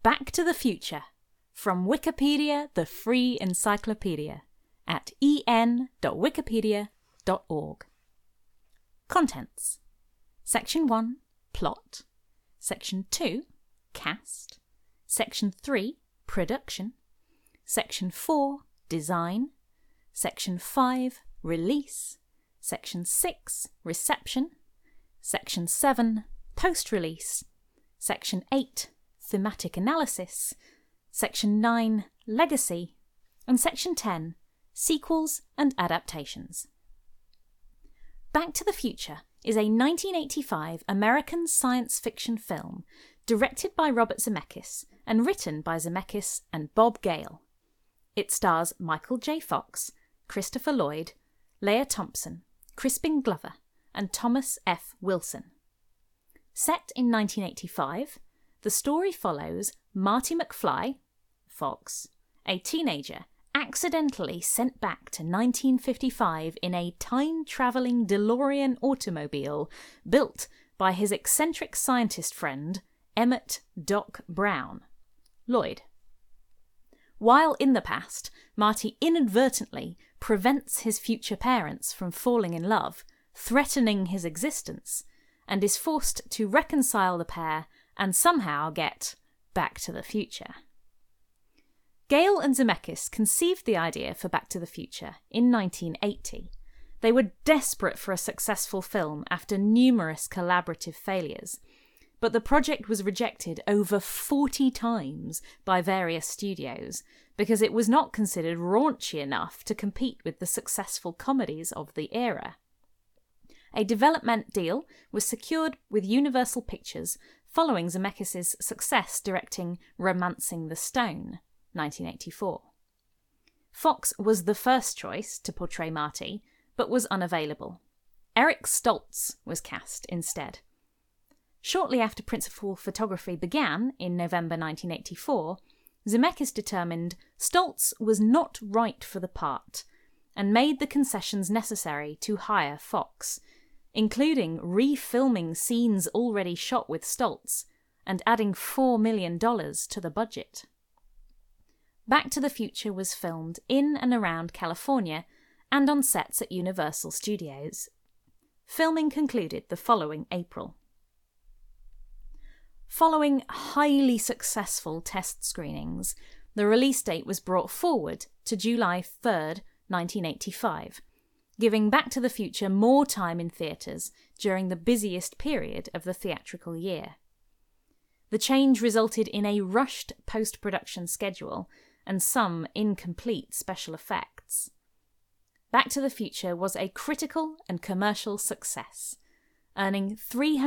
Back to the Future, from Wikipedia, the free encyclopedia, at en.wikipedia.org. Contents. Section 1, Plot. Section 2, Cast. Section 3, Production. Section 4, Design. Section 5, Release. Section 6, Reception. Section 7, Post-Release. Section 8, Thematic Analysis. Section 9, Legacy. And Section 10, Sequels and Adaptations. Back to the Future is a 1985 American science fiction film directed by Robert Zemeckis and written by Zemeckis and Bob Gale. It stars Michael J. Fox, Christopher Lloyd, Lea Thompson, Crispin Glover, and Thomas F. Wilson. Set in 1985, the story follows Marty McFly, Fox, a teenager accidentally sent back to 1955 in a time-travelling DeLorean automobile built by his eccentric scientist friend, Emmett Doc Brown, Lloyd. While in the past, Marty inadvertently prevents his future parents from falling in love, threatening his existence, and is forced to reconcile the pair and somehow get Back to the Future. Gale and Zemeckis conceived the idea for Back to the Future in 1980. They were desperate for a successful film after numerous collaborative failures, but the project was rejected over 40 times by various studios because it was not considered raunchy enough to compete with the successful comedies of the era. A development deal was secured with Universal Pictures following Zemeckis' success directing Romancing the Stone, 1984. Fox was the first choice to portray Marty, but was unavailable. Eric Stoltz was cast instead. Shortly after principal photography began in November 1984, Zemeckis determined Stoltz was not right for the part and made the concessions necessary to hire Fox, including refilming scenes already shot with Stoltz and adding $4 million to the budget. Back to the Future was filmed in and around California and on sets at Universal Studios. Filming concluded the following April. Following highly successful test screenings, the release date was brought forward to July 3rd, 1985, giving Back to the Future more time in theatres during the busiest period of the theatrical year. The change resulted in a rushed post-production schedule and some incomplete special effects. Back to the Future was a critical and commercial success, earning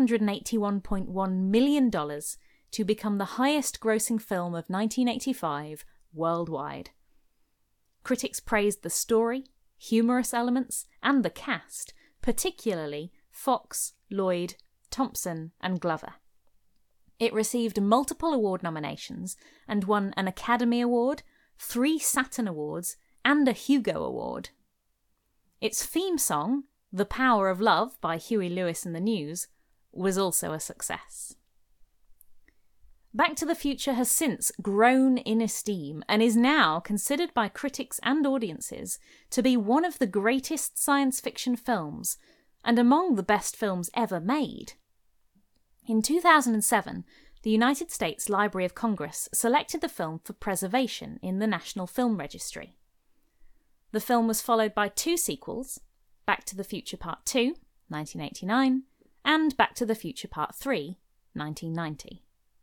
$381.1 million to become the highest-grossing film of 1985 worldwide. Critics praised the story, humorous elements, and the cast, particularly Fox, Lloyd, Thompson, and Glover. It received multiple award nominations and won an Academy Award, 3 Saturn Awards, and a Hugo Award. Its theme song, The Power of Love by Huey Lewis and the News, was also a success. Back to the Future has since grown in esteem and is now considered by critics and audiences to be one of the greatest science fiction films and among the best films ever made. In 2007, the United States Library of Congress selected the film for preservation in the National Film Registry. The film was followed by 2 sequels, Back to the Future Part 2, 1989, and Back to the Future Part 3, 1990.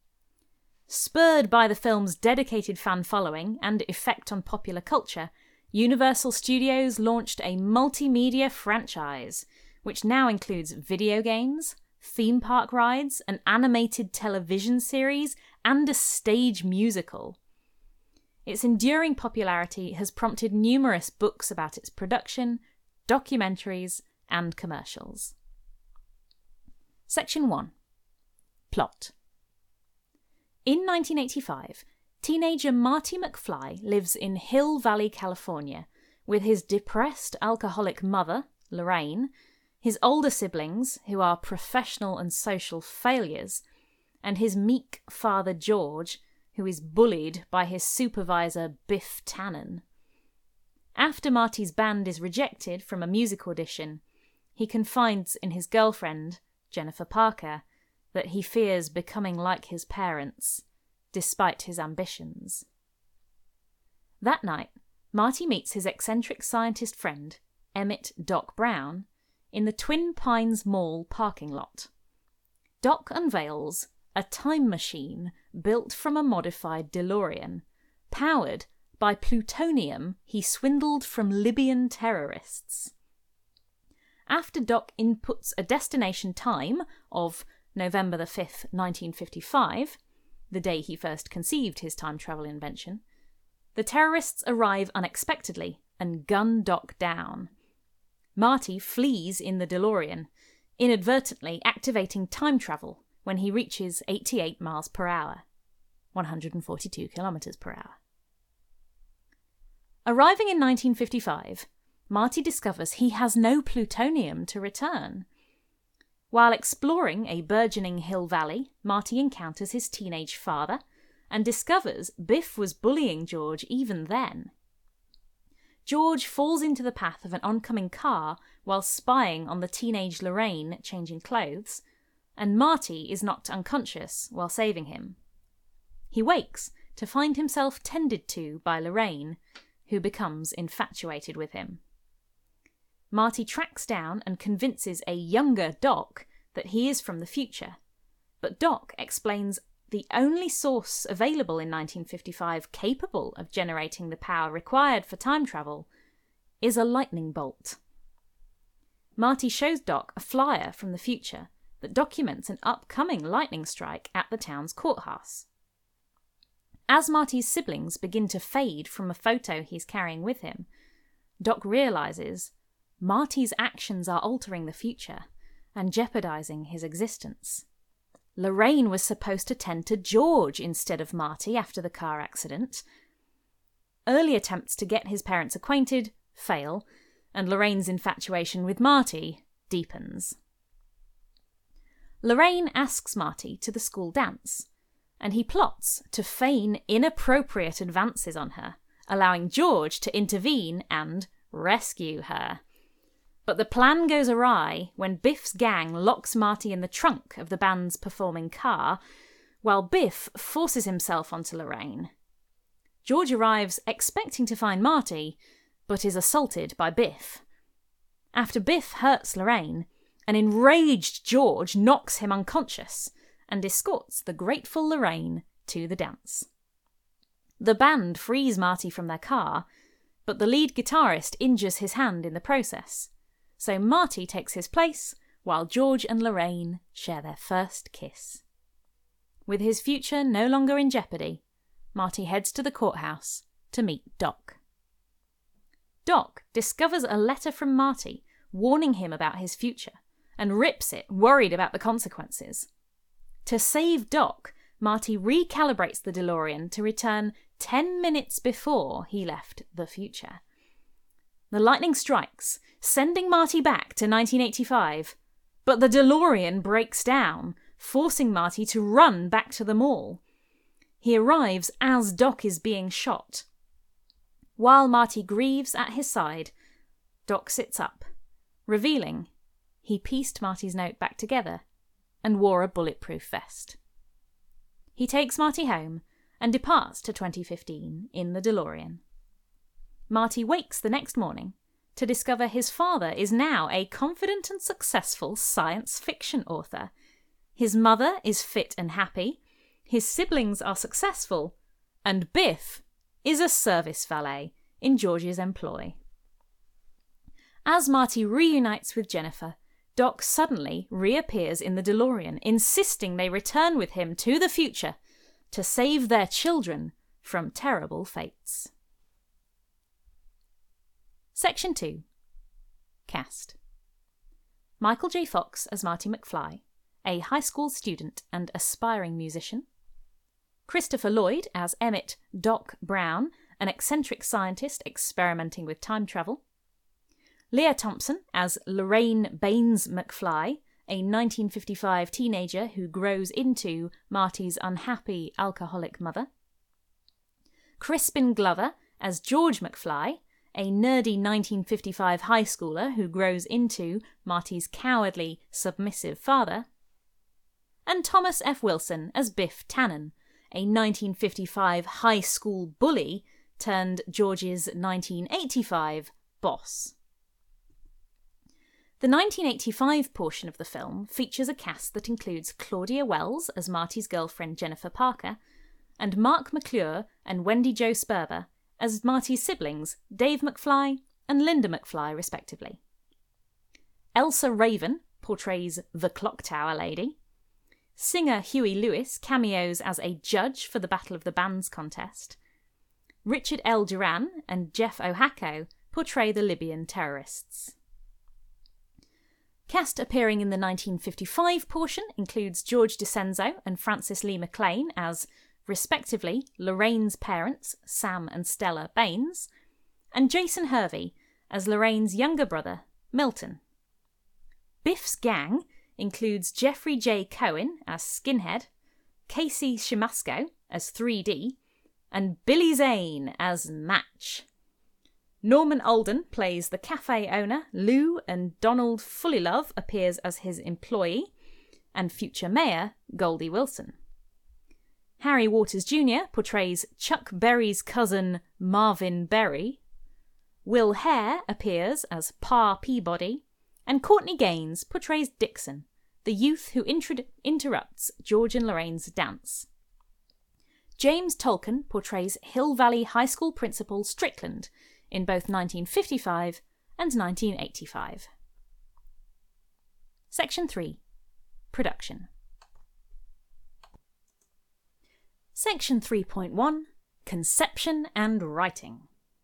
Spurred by the film's dedicated fan following and effect on popular culture, Universal Studios launched a multimedia franchise, which now includes video games, theme park rides, an animated television series, and a stage musical. Its enduring popularity has prompted numerous books about its production, documentaries, and commercials. Section 1. Plot. In 1985, teenager Marty McFly lives in Hill Valley, California, with his depressed alcoholic mother, Lorraine, his older siblings, who are professional and social failures, and his meek father, George, who is bullied by his supervisor Biff Tannen. After Marty's band is rejected from a music audition, he confides in his girlfriend, Jennifer Parker, that he fears becoming like his parents, despite his ambitions. That night, Marty meets his eccentric scientist friend, Emmett Doc Brown, in the Twin Pines Mall parking lot. Doc unveils a time machine built from a modified DeLorean, powered by plutonium he swindled from Libyan terrorists. After Doc inputs a destination time of November the 5th, 1955, the day he first conceived his time travel invention, the terrorists arrive unexpectedly and gun Doc down. Marty flees in the DeLorean, inadvertently activating time travel when he reaches 88 miles per hour, 142 kilometers per hour. Arriving in 1955, Marty discovers he has no plutonium to return. While exploring a burgeoning hill valley, Marty encounters his teenage father and discovers Biff was bullying George even then. George falls into the path of an oncoming car while spying on the teenage Lorraine changing clothes, and Marty is knocked unconscious while saving him. He wakes to find himself tended to by Lorraine, who becomes infatuated with him. Marty tracks down and convinces a younger Doc that he is from the future, but Doc explains the only source available in 1955 capable of generating the power required for time travel is a lightning bolt. Marty shows Doc a flyer from the future that documents an upcoming lightning strike at the town's courthouse. As Marty's siblings begin to fade from a photo he's carrying with him, Doc realizes Marty's actions are altering the future and jeopardizing his existence. Lorraine was supposed to tend to George instead of Marty after the car accident. Early attempts to get his parents acquainted fail, and Lorraine's infatuation with Marty deepens. Lorraine asks Marty to the school dance, and he plots to feign inappropriate advances on her, allowing George to intervene and rescue her. But the plan goes awry when Biff's gang locks Marty in the trunk of the band's performing car, while Biff forces himself onto Lorraine. George arrives expecting to find Marty, but is assaulted by Biff. After Biff hurts Lorraine, an enraged George knocks him unconscious and escorts the grateful Lorraine to the dance. The band frees Marty from their car, but the lead guitarist injures his hand in the process. So Marty takes his place, while George and Lorraine share their first kiss. With his future no longer in jeopardy, Marty heads to the courthouse to meet Doc. Doc discovers a letter from Marty warning him about his future, and rips it, worried about the consequences. To save Doc, Marty recalibrates the DeLorean to return 10 minutes before he left the future. The lightning strikes, sending Marty back to 1985, but the DeLorean breaks down, forcing Marty to run back to the mall. He arrives as Doc is being shot. While Marty grieves at his side, Doc sits up, revealing he pieced Marty's note back together and wore a bulletproof vest. He takes Marty home and departs to 2015 in the DeLorean. Marty wakes the next morning to discover his father is now a confident and successful science fiction author. His mother is fit and happy, his siblings are successful, and Biff is a service valet in George's employ. As Marty reunites with Jennifer, Doc suddenly reappears in the DeLorean, insisting they return with him to the future to save their children from terrible fates. Section 2. Cast. Michael J. Fox as Marty McFly, a high school student and aspiring musician. Christopher Lloyd as Emmett Doc Brown, an eccentric scientist experimenting with time travel. Leah Thompson as Lorraine Baines McFly, a 1955 teenager who grows into Marty's unhappy alcoholic mother. Crispin Glover as George McFly, a nerdy 1955 high schooler who grows into Marty's cowardly, submissive father, and Thomas F. Wilson as Biff Tannen, a 1955 high school bully turned George's 1985 boss. The 1985 portion of the film features a cast that includes Claudia Wells as Marty's girlfriend Jennifer Parker, and Mark McClure and Wendy Jo Sperber as Marty's siblings Dave McFly and Linda McFly, respectively. Elsa Raven portrays the Clock Tower Lady. Singer Huey Lewis cameos as a judge for the Battle of the Bands contest. Richard L. Duran and Jeff Ohako portray the Libyan terrorists. Cast appearing in the 1955 portion includes George DiCenzo and Francis Lee McLean as, respectively, Lorraine's parents, Sam and Stella Baines, and Jason Hervey as Lorraine's younger brother, Milton. Biff's gang includes Jeffrey J. Cohen as Skinhead, Casey Siemaszko as 3D, and Billy Zane as Match. Norman Alden plays the cafe owner, Lou, and Donald Fullilove appears as his employee, and future mayor, Goldie Wilson. Harry Waters Jr. portrays Chuck Berry's cousin, Marvin Berry. Will Hare appears as Pa Peabody, and Courtney Gaines portrays Dixon, the youth who interrupts George and Lorraine's dance. James Tolkien portrays Hill Valley High School principal Strickland in both 1955 and 1985. Section 3. Production. Section 3.1. Conception and Writing.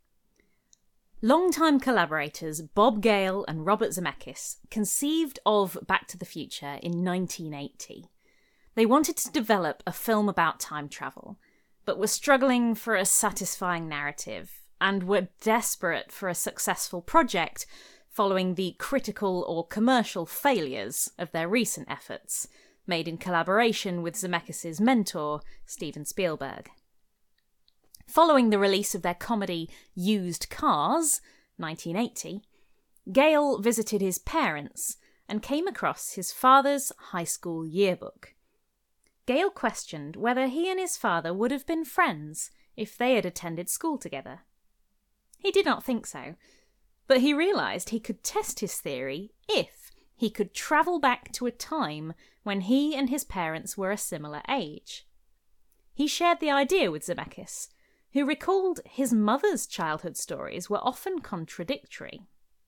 Longtime collaborators Bob Gale and Robert Zemeckis conceived of Back to the Future in 1980. They wanted to develop a film about time travel, but were struggling for a satisfying narrative and were desperate for a successful project following the critical or commercial failures of their recent efforts, made in collaboration with Zemeckis' mentor, Steven Spielberg. Following the release of their comedy Used Cars, 1980, Gale visited his parents and came across his father's high school yearbook. Gale questioned whether he and his father would have been friends if they had attended school together. He did not think so, but he realised he could test his theory if he could travel back to a time when he and his parents were a similar age. He shared the idea with Zemeckis, who recalled his mother's childhood stories were often contradictory.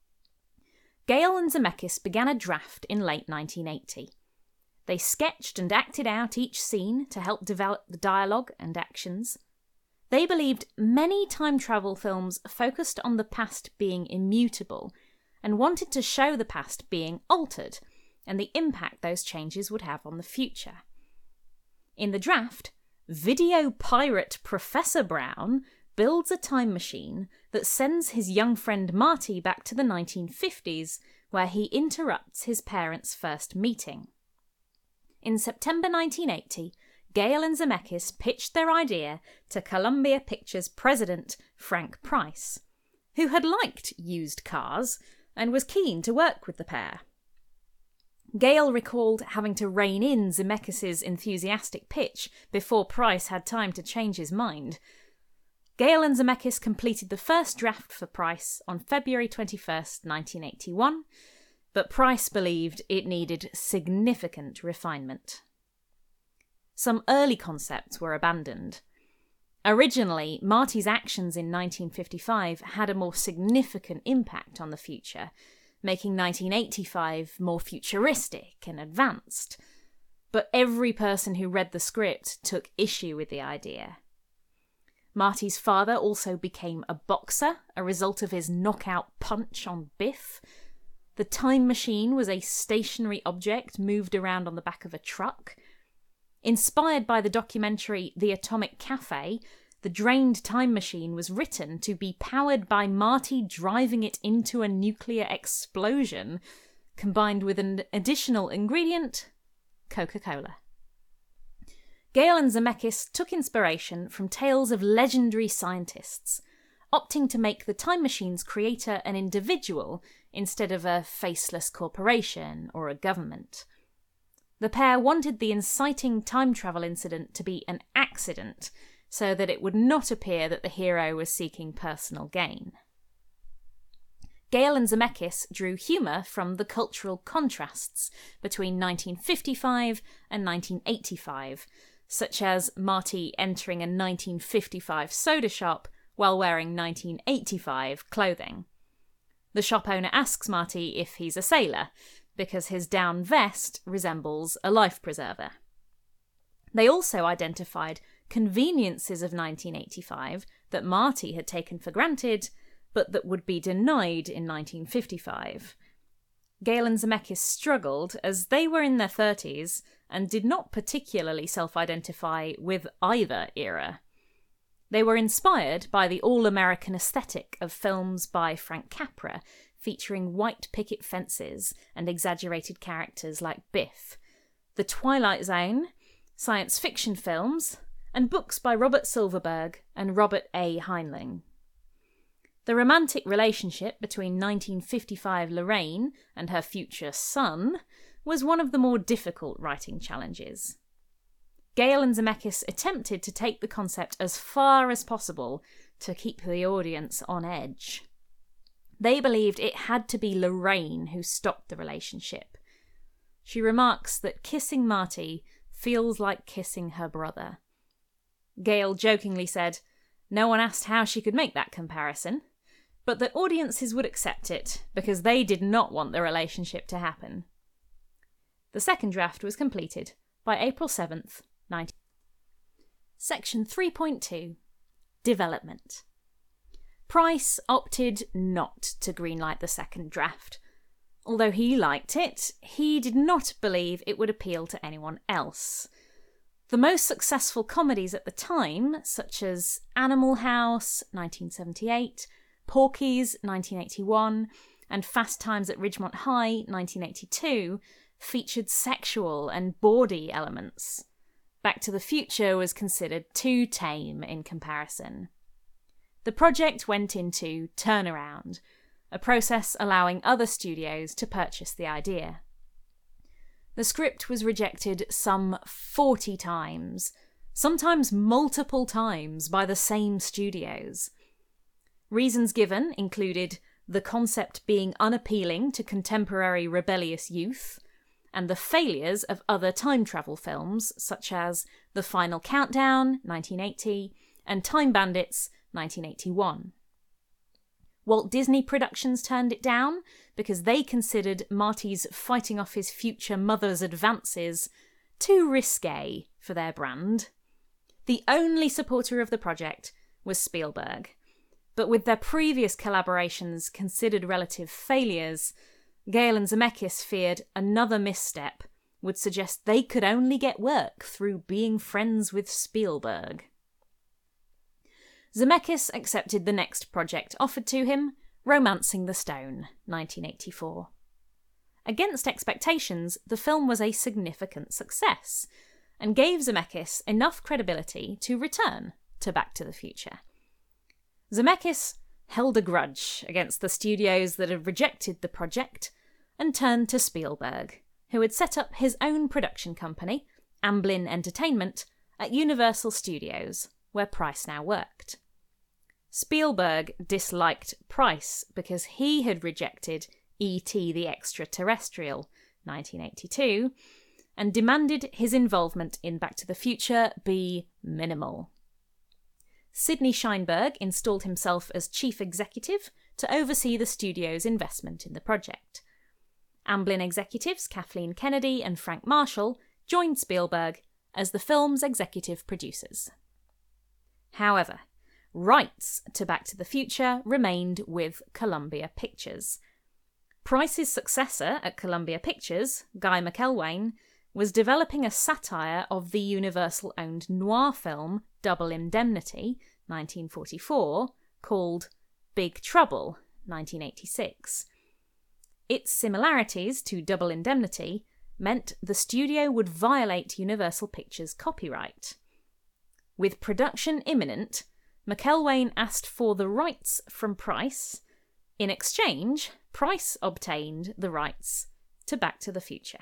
Gale and Zemeckis began a draft in late 1980. They sketched and acted out each scene to help develop the dialogue and actions. They believed many time travel films focused on the past being immutable and wanted to show the past being altered and the impact those changes would have on the future. In the draft, video pirate Professor Brown builds a time machine that sends his young friend Marty back to the 1950s, where he interrupts his parents' first meeting. In September 1980, Gale and Zemeckis pitched their idea to Columbia Pictures president Frank Price, who had liked Used Cars and was keen to work with the pair. Gale recalled having to rein in Zemeckis' enthusiastic pitch before Price had time to change his mind. Gale and Zemeckis completed the first draft for Price on February 21st, 1981, but Price believed it needed significant refinement. Some early concepts were abandoned. Originally, Marty's actions in 1955 had a more significant impact on the future, making 1985 more futuristic and advanced. But every person who read the script took issue with the idea. Marty's father also became a boxer, a result of his knockout punch on Biff. The time machine was a stationary object moved around on the back of a truck. Inspired by the documentary The Atomic Cafe, the drained time machine was written to be powered by Marty driving it into a nuclear explosion, combined with an additional ingredient, Coca-Cola. Gale and Zemeckis took inspiration from tales of legendary scientists, opting to make the Time Machine's creator an individual instead of a faceless corporation or a government. The pair wanted the inciting time travel incident to be an accident, so that it would not appear that the hero was seeking personal gain. Gale and Zemeckis drew humour from the cultural contrasts between 1955 and 1985, such as Marty entering a 1955 soda shop while wearing 1985 clothing. The shop owner asks Marty if he's a sailor, because his down vest resembles a life preserver. They also identified conveniences of 1985 that Marty had taken for granted, but that would be denied in 1955. Gale and Zemeckis struggled as they were in their 30s and did not particularly self-identify with either era. They were inspired by the all-American aesthetic of films by Frank Capra, featuring white picket fences and exaggerated characters like Biff, The Twilight Zone, science fiction films, and books by Robert Silverberg and Robert A. Heinlein. The romantic relationship between 1955 Lorraine and her future son was one of the more difficult writing challenges. Gale and Zemeckis attempted to take the concept as far as possible to keep the audience on edge. They believed it had to be Lorraine who stopped the relationship. She remarks that kissing Marty feels like kissing her brother. Gale jokingly said, no one asked how she could make that comparison, but that audiences would accept it because they did not want the relationship to happen. The second draft was completed by April 7th, 19... Section 3.2. Development. Price opted not to greenlight the second draft. Although he liked it, he did not believe it would appeal to anyone else. The most successful comedies at the time, such as Animal House, 1978, Porky's, 1981, and Fast Times at Ridgemont High, 1982, featured sexual and bawdy elements. Back to the Future was considered too tame in comparison. The project went into turnaround, a process allowing other studios to purchase the idea. The script was rejected some 40 times, sometimes multiple times by the same studios. Reasons given included the concept being unappealing to contemporary rebellious youth, and the failures of other time travel films such as The Final Countdown, 1980, and Time Bandits, 1981. Walt Disney Productions turned it down because they considered Marty's fighting off his future mother's advances too risque for their brand. The only supporter of the project was Spielberg, but with their previous collaborations considered relative failures, Gale and Zemeckis feared another misstep would suggest they could only get work through being friends with Spielberg. Zemeckis accepted the next project offered to him, Romancing the Stone, 1984. Against expectations, the film was a significant success, and gave Zemeckis enough credibility to return to Back to the Future. Zemeckis held a grudge against the studios that had rejected the project and turned to Spielberg, who had set up his own production company, Amblin Entertainment, at Universal Studios, where Price now worked. Spielberg disliked Price because he had rejected E.T. the Extraterrestrial, 1982, and demanded his involvement in Back to the Future be minimal. Sidney Sheinberg installed himself as chief executive to oversee the studio's investment in the project. Amblin executives Kathleen Kennedy and Frank Marshall joined Spielberg as the film's executive producers. However, rights to Back to the Future remained with Columbia Pictures. Price's successor at Columbia Pictures, Guy McElwain, was developing a satire of the Universal-owned noir film Double Indemnity, 1944, called Big Trouble, 1986. Its similarities to Double Indemnity meant the studio would violate Universal Pictures' copyright. With production imminent, McElwain asked for the rights from Price. In exchange, Price obtained the rights to Back to the Future.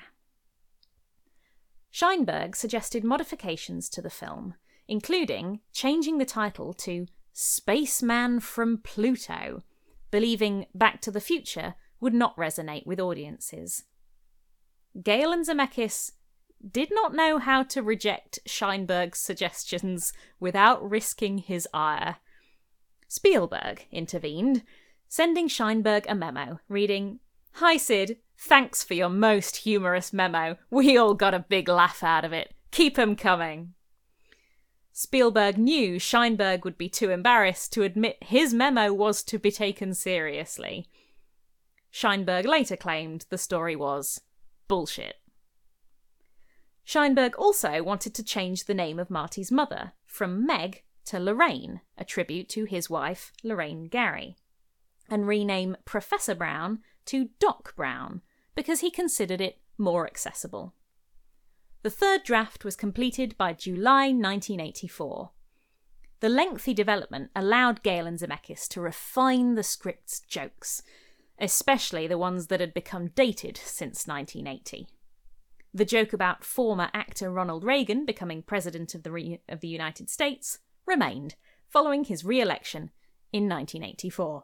Sheinberg suggested modifications to the film, including changing the title to Spaceman from Pluto, believing Back to the Future would not resonate with audiences. Gale and Zemeckis did not know how to reject Sheinberg's suggestions without risking his ire. Spielberg intervened, sending Sheinberg a memo reading, "Hi Sid, thanks for your most humorous memo. We all got a big laugh out of it. Keep 'em coming." Spielberg knew Sheinberg would be too embarrassed to admit his memo was to be taken seriously. Sheinberg later claimed the story was bullshit. Sheinberg also wanted to change the name of Marty's mother from Meg to Lorraine, a tribute to his wife, Lorraine Gary, and rename Professor Brown to Doc Brown because he considered it more accessible. The third draft was completed by July 1984. The lengthy development allowed Gale and Zemeckis to refine the script's jokes, especially the ones that had become dated since 1980. The joke about former actor Ronald Reagan becoming president of the United States remained, following his re-election in 1984.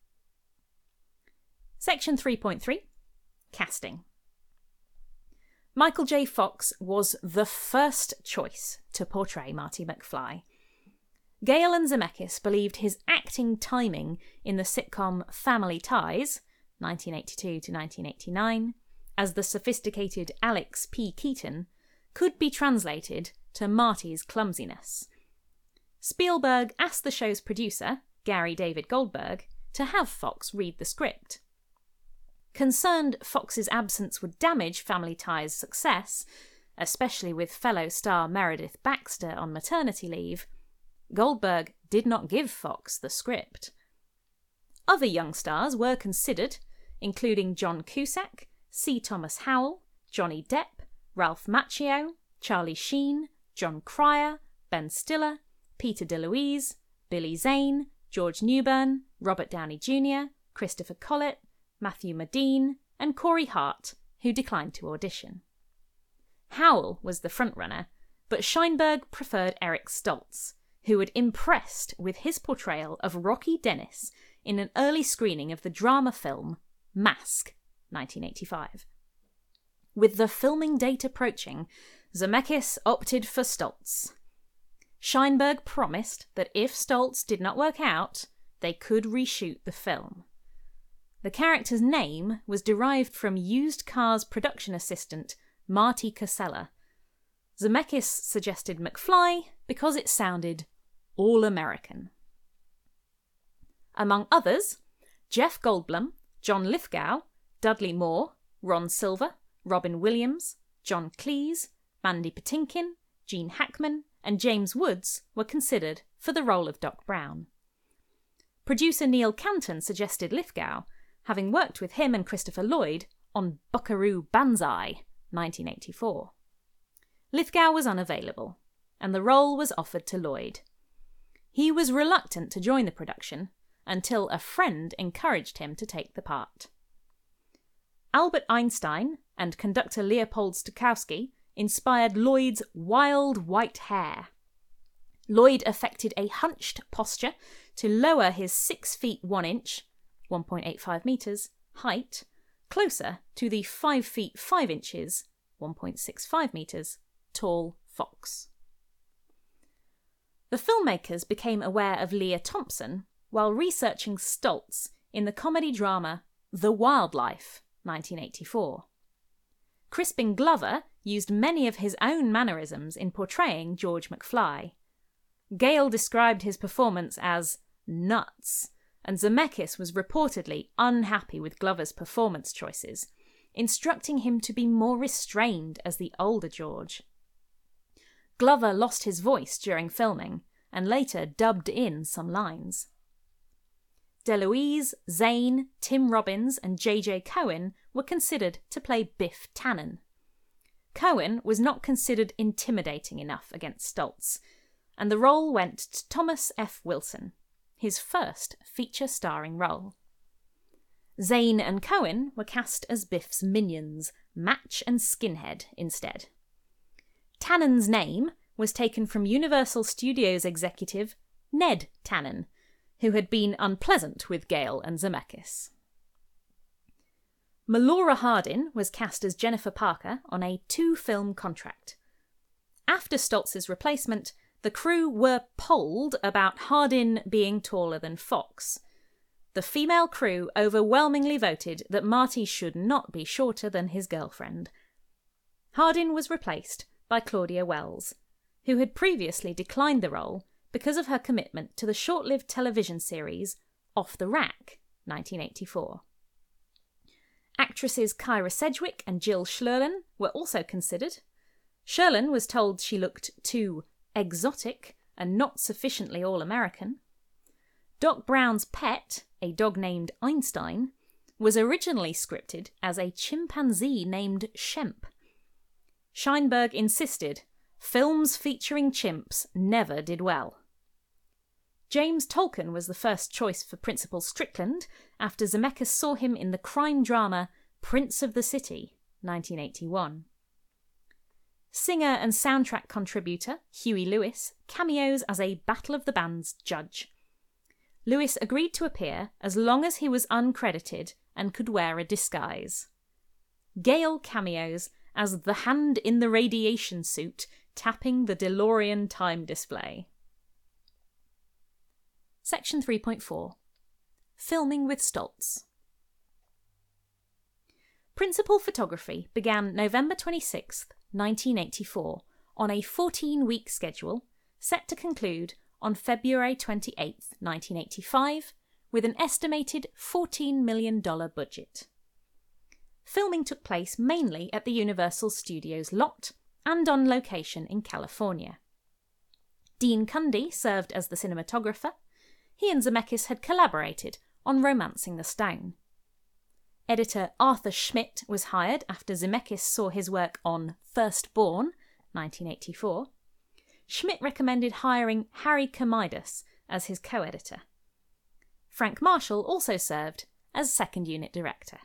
Section 3.3. Casting. Michael J. Fox was the first choice to portray Marty McFly. Gale and Zemeckis believed his acting timing in the sitcom Family Ties, 1982 to 1989, as the sophisticated Alex P. Keaton, could be translated to Marty's clumsiness. Spielberg asked the show's producer, Gary David Goldberg, to have Fox read the script. Concerned Fox's absence would damage Family Ties' success, especially with fellow star Meredith Baxter on maternity leave, Goldberg did not give Fox the script. Other young stars were considered, including John Cusack, C. Thomas Howell, Johnny Depp, Ralph Macchio, Charlie Sheen, John Cryer, Ben Stiller, Peter DeLuise, Billy Zane, George Newbern, Robert Downey Jr., Christopher Collett, Matthew Modine, and Corey Hart, who declined to audition. Howell was the frontrunner, but Sheinberg preferred Eric Stoltz, who had impressed with his portrayal of Rocky Dennis in an early screening of the drama film Mask, 1985. With the filming date approaching, Zemeckis opted for Stoltz. Sheinberg promised that if Stoltz did not work out, they could reshoot the film. The character's name was derived from Used Cars production assistant Marty Casella. Zemeckis suggested McFly because it sounded all-American. Among others, Jeff Goldblum, John Lithgow, Dudley Moore, Ron Silver, Robin Williams, John Cleese, Mandy Patinkin, Gene Hackman, and James Woods were considered for the role of Doc Brown. Producer Neil Canton suggested Lithgow, having worked with him and Christopher Lloyd on Buckaroo Banzai, 1984. Lithgow was unavailable, and the role was offered to Lloyd. He was reluctant to join the production until a friend encouraged him to take the part. Albert Einstein and conductor Leopold Stokowski inspired Lloyd's wild white hair. Lloyd affected a hunched posture to lower his 6 feet 1 inch, 1.85 metres, height, closer to the 5 feet 5 inches, 1.65 metres, tall Fox. The filmmakers became aware of Leah Thompson while researching Stoltz in the comedy drama The Wildlife, 1984. Crispin Glover used many of his own mannerisms in portraying George McFly. Gale described his performance as nuts, and Zemeckis was reportedly unhappy with Glover's performance choices, instructing him to be more restrained as the older George. Glover lost his voice during filming and later dubbed in some lines. DeLuise, Zane, Tim Robbins, and J.J. Cohen were considered to play Biff Tannen. Cohen was not considered intimidating enough against Stoltz, and the role went to Thomas F. Wilson, his first feature-starring role. Zane and Cohen were cast as Biff's minions, Match and Skinhead, instead. Tannen's name was taken from Universal Studios executive Ned Tannen, who had been unpleasant with Gale and Zemeckis. Melora Hardin was cast as Jennifer Parker on a 2-film contract. After Stoltz's replacement, the crew were polled about Hardin being taller than Fox. The female crew overwhelmingly voted that Marty should not be shorter than his girlfriend. Hardin was replaced by Claudia Wells, who had previously declined the role because of her commitment to the short-lived television series Off the Rack, 1984. Actresses Kyra Sedgwick and Jill Schlerlen were also considered. Schlerlen was told she looked too exotic and not sufficiently all-American. Doc Brown's pet, a dog named Einstein, was originally scripted as a chimpanzee named Shemp. Sheinberg insisted films featuring chimps never did well. James Tolkan was the first choice for Principal Strickland after Zemeckis saw him in the crime drama Prince of the City, 1981. Singer and soundtrack contributor Huey Lewis cameos as a Battle of the Bands judge. Lewis agreed to appear as long as he was uncredited and could wear a disguise. Gale cameos as the hand in the radiation suit tapping the DeLorean time display. Section 3.4. Filming with Stoltz. Principal photography began November 26, 1984, on a 14-week schedule set to conclude on February 28, 1985, with an estimated $14 million budget. Filming took place mainly at the Universal Studios lot and on location in California. Dean Cundy served as the cinematographer. He and Zemeckis had collaborated on Romancing the Stone. Editor Arthur Schmidt was hired after Zemeckis saw his work on Firstborn, 1984. Schmidt recommended hiring Harry Kermidas as his co-editor. Frank Marshall also served as second unit director.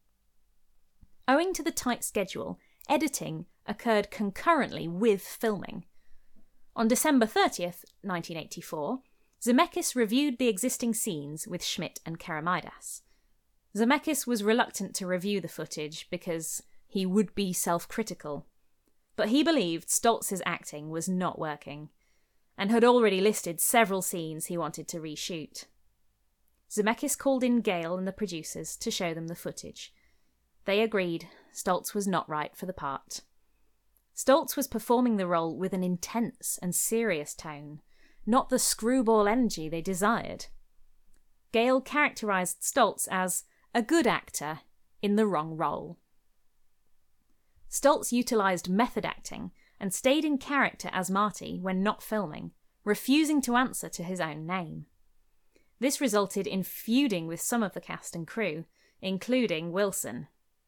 Owing to the tight schedule, editing occurred concurrently with filming. On December 30th, 1984, Zemeckis reviewed the existing scenes with Schmidt and Kermidas. Zemeckis was reluctant to review the footage because he would be self-critical, but he believed Stoltz's acting was not working, and had already listed several scenes he wanted to reshoot. Zemeckis called in Gale and the producers to show them the footage. They agreed Stoltz was not right for the part. Stoltz was performing the role with an intense and serious tone, not the screwball energy they desired. Gale characterised Stoltz as a good actor in the wrong role. Stoltz utilised method acting and stayed in character as Marty when not filming, refusing to answer to his own name. This resulted in feuding with some of the cast and crew, including Wilson.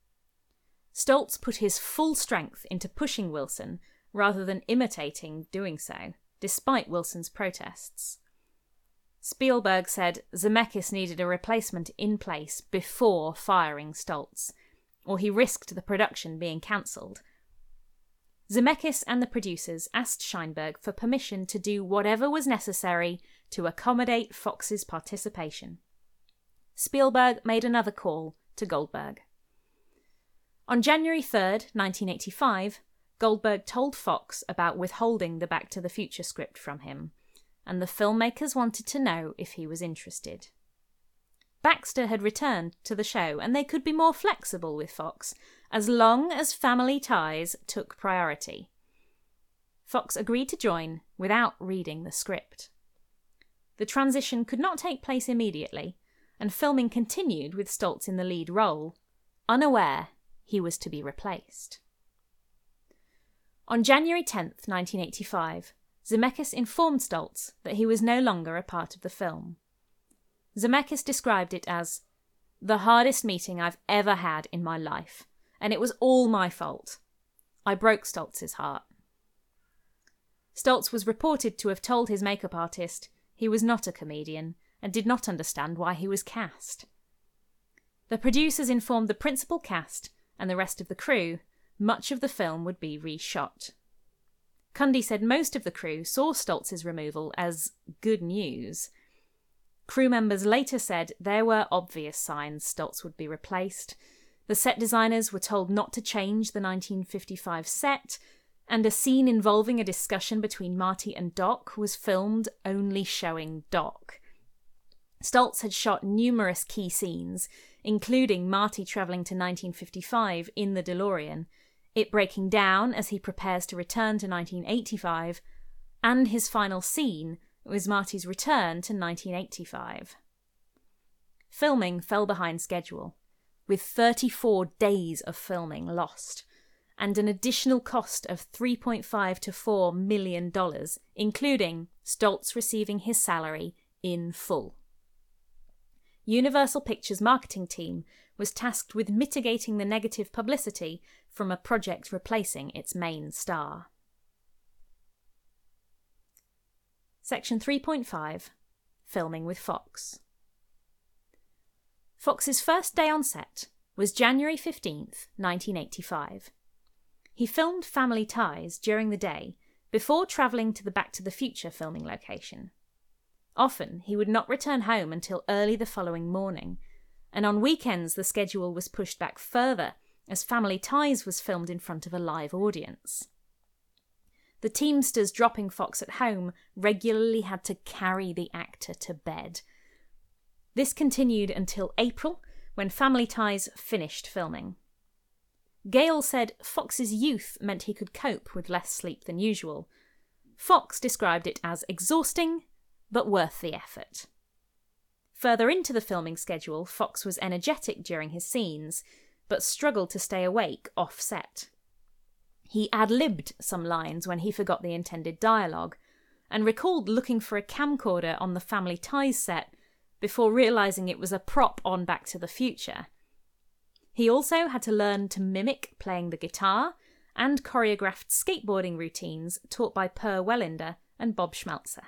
Stoltz put his full strength into pushing Wilson rather than imitating doing so, despite Wilson's protests. Spielberg said Zemeckis needed a replacement in place before firing Stoltz, or he risked the production being cancelled. Zemeckis and the producers asked Sheinberg for permission to do whatever was necessary to accommodate Fox's participation. Spielberg made another call to Goldberg. On January 3rd, 1985, Goldberg told Fox about withholding the Back to the Future script from him, and the filmmakers wanted to know if he was interested. Baxter had returned to the show, and they could be more flexible with Fox, as long as family ties took priority. Fox agreed to join without reading the script. The transition could not take place immediately, and filming continued with Stoltz in the lead role, unaware he was to be replaced. On January 10th, 1985, Zemeckis informed Stoltz that he was no longer a part of the film. Zemeckis described it as the hardest meeting I've ever had in my life, and it was all my fault. I broke Stoltz's heart. Stoltz was reported to have told his makeup artist he was not a comedian and did not understand why he was cast. The producers informed the principal cast and the rest of the crew much of the film would be reshot. Cundy said most of the crew saw Stoltz's removal as good news. Crew members later said there were obvious signs Stoltz would be replaced. The set designers were told not to change the 1955 set, and a scene involving a discussion between Marty and Doc was filmed only showing Doc. Stoltz had shot numerous key scenes, including Marty travelling to 1955 in the DeLorean, it breaking down as he prepares to return to 1985, and his final scene was Marty's return to 1985. Filming fell behind schedule, with 34 days of filming lost, and an additional cost of $3.5 to $4 million, including Stoltz receiving his salary in full. Universal Pictures' marketing team was tasked with mitigating the negative publicity from a project replacing its main star. Section 3.5. Filming with Fox. Fox's first day on set was January 15th, 1985. He filmed Family Ties during the day before travelling to the Back to the Future filming location. Often, he would not return home until early the following morning, and on weekends the schedule was pushed back further as Family Ties was filmed in front of a live audience. The Teamsters dropping Fox at home regularly had to carry the actor to bed. This continued until April, when Family Ties finished filming. Gale said Fox's youth meant he could cope with less sleep than usual. Fox described it as exhausting, but worth the effort. Further into the filming schedule, Fox was energetic during his scenes, but struggled to stay awake off-set. He ad-libbed some lines when he forgot the intended dialogue, and recalled looking for a camcorder on the Family Ties set before realising it was a prop on Back to the Future. He also had to learn to mimic playing the guitar and choreographed skateboarding routines taught by Per Wellinder and Bob Schmelzer.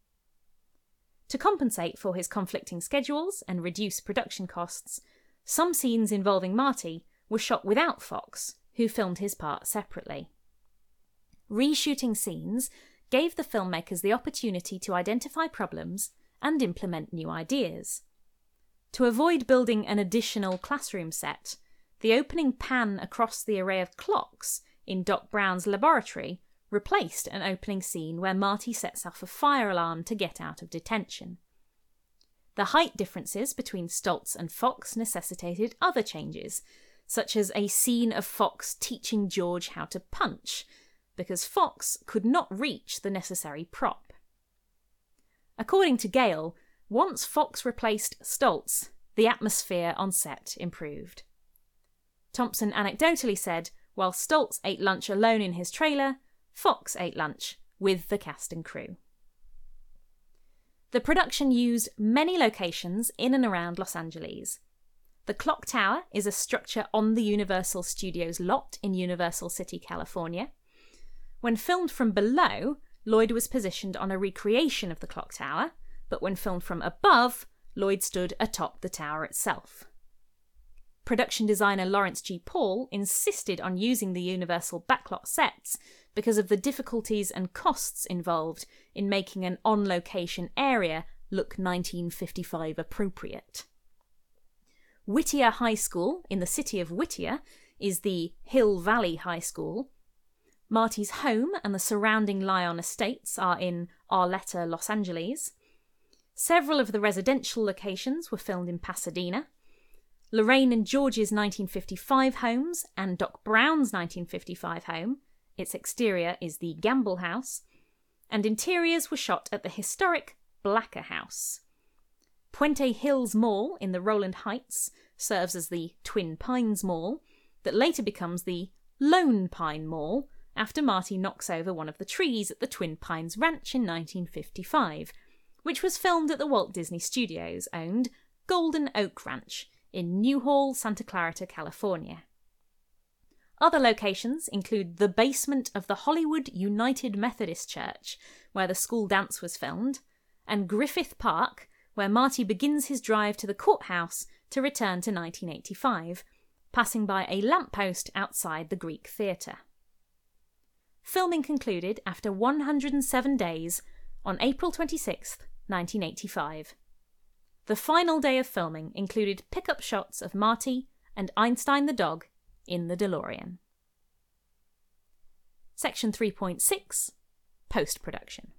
To compensate for his conflicting schedules and reduce production costs, some scenes involving Marty were shot without Fox, who filmed his part separately. Reshooting scenes gave the filmmakers the opportunity to identify problems and implement new ideas. To avoid building an additional classroom set, the opening pan across the array of clocks in Doc Brown's laboratory replaced an opening scene where Marty sets off a fire alarm to get out of detention. The height differences between Stoltz and Fox necessitated other changes, such as a scene of Fox teaching George how to punch, because Fox could not reach the necessary prop. According to Gale, once Fox replaced Stoltz, the atmosphere on set improved. Thompson anecdotally said, while Stoltz ate lunch alone in his trailer, Fox ate lunch with the cast and crew. The production used many locations in and around Los Angeles. The Clock Tower is a structure on the Universal Studios lot in Universal City, California. When filmed from below, Lloyd was positioned on a recreation of the Clock Tower, but when filmed from above, Lloyd stood atop the tower itself. Production designer Lawrence G. Paul insisted on using the Universal backlot sets because of the difficulties and costs involved in making an on-location area look 1955 appropriate. Whittier High School in the city of Whittier is the Hill Valley High School. Marty's home and the surrounding Lyon estates are in Arleta, Los Angeles. Several of the residential locations were filmed in Pasadena. Lorraine and George's 1955 homes and Doc Brown's 1955 home, its exterior is the Gamble House, and interiors were shot at the historic Blacker House. Puente Hills Mall in the Roland Heights serves as the Twin Pines Mall, that later becomes the Lone Pine Mall after Marty knocks over one of the trees at the Twin Pines Ranch in 1955, which was filmed at the Walt Disney Studios owned Golden Oak Ranch in Newhall, Santa Clarita, California. Other locations include the basement of the Hollywood United Methodist Church, where the school dance was filmed, and Griffith Park, where Marty begins his drive to the courthouse to return to 1985, passing by a lamppost outside the Greek Theatre. Filming concluded after 107 days on April 26, 1985. The final day of filming included pickup shots of Marty and Einstein the dog in the DeLorean. Section 3.6, Post-Production.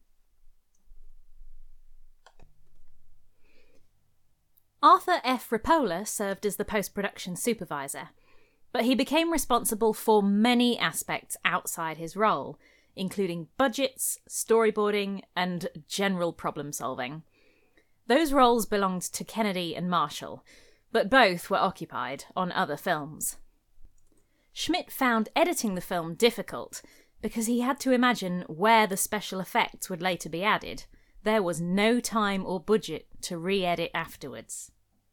Arthur F. Rapola served as the post-production supervisor, but he became responsible for many aspects outside his role, including budgets, storyboarding, and general problem-solving. Those roles belonged to Kennedy and Marshall, but both were occupied on other films. Schmidt found editing the film difficult because he had to imagine where the special effects would later be added. There was no time or budget to re-edit afterwards.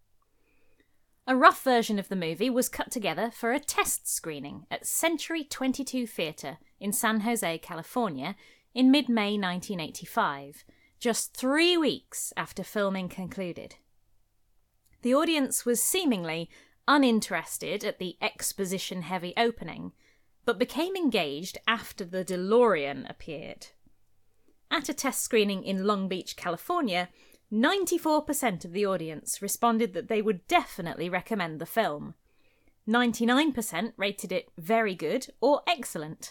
A rough version of the movie was cut together for a test screening at Century 22 Theatre in San Jose, California, in mid-May 1985, just 3 weeks after filming concluded. The audience was seemingly uninterested at the exposition-heavy opening, but became engaged after the DeLorean appeared. At a test screening in Long Beach, California, 94% of the audience responded that they would definitely recommend the film. 99% rated it very good or excellent.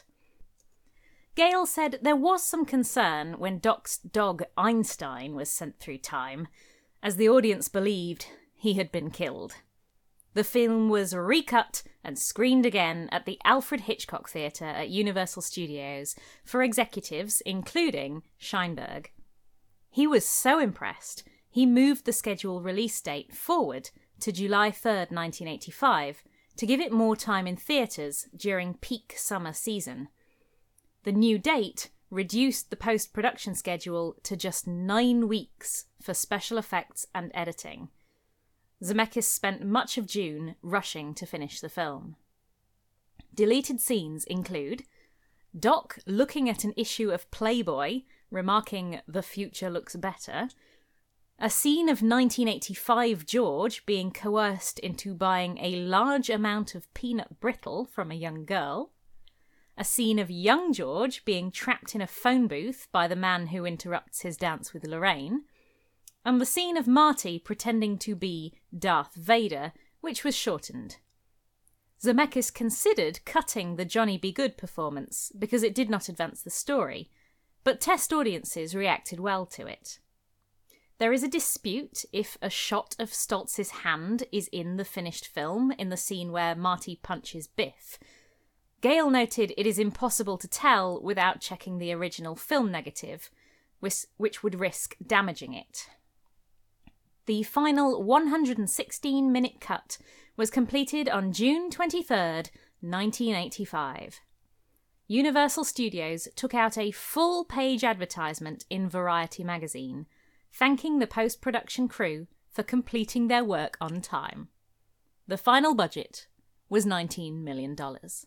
Gale said there was some concern when Doc's dog Einstein was sent through time, as the audience believed he had been killed. The film was recut and screened again at the Alfred Hitchcock Theatre at Universal Studios for executives, including Sheinberg. He was so impressed, he moved the scheduled release date forward to July 3rd, 1985, to give it more time in theatres during peak summer season. The new date reduced the post-production schedule to just 9 weeks for special effects and editing. Zemeckis spent much of June rushing to finish the film. Deleted scenes include Doc looking at an issue of Playboy, remarking, "The future looks better," a scene of 1985 George being coerced into buying a large amount of peanut brittle from a young girl, a scene of young George being trapped in a phone booth by the man who interrupts his dance with Lorraine, and the scene of Marty pretending to be Darth Vader, which was shortened. Zemeckis considered cutting the Johnny B. Goode performance because it did not advance the story, but test audiences reacted well to it. There is a dispute if a shot of Stoltz's hand is in the finished film in the scene where Marty punches Biff. Gale noted it is impossible to tell without checking the original film negative, which would risk damaging it. The final 116-minute cut was completed on June 23rd, 1985. Universal Studios took out a full-page advertisement in Variety magazine, thanking the post-production crew for completing their work on time. The final budget was $19 million.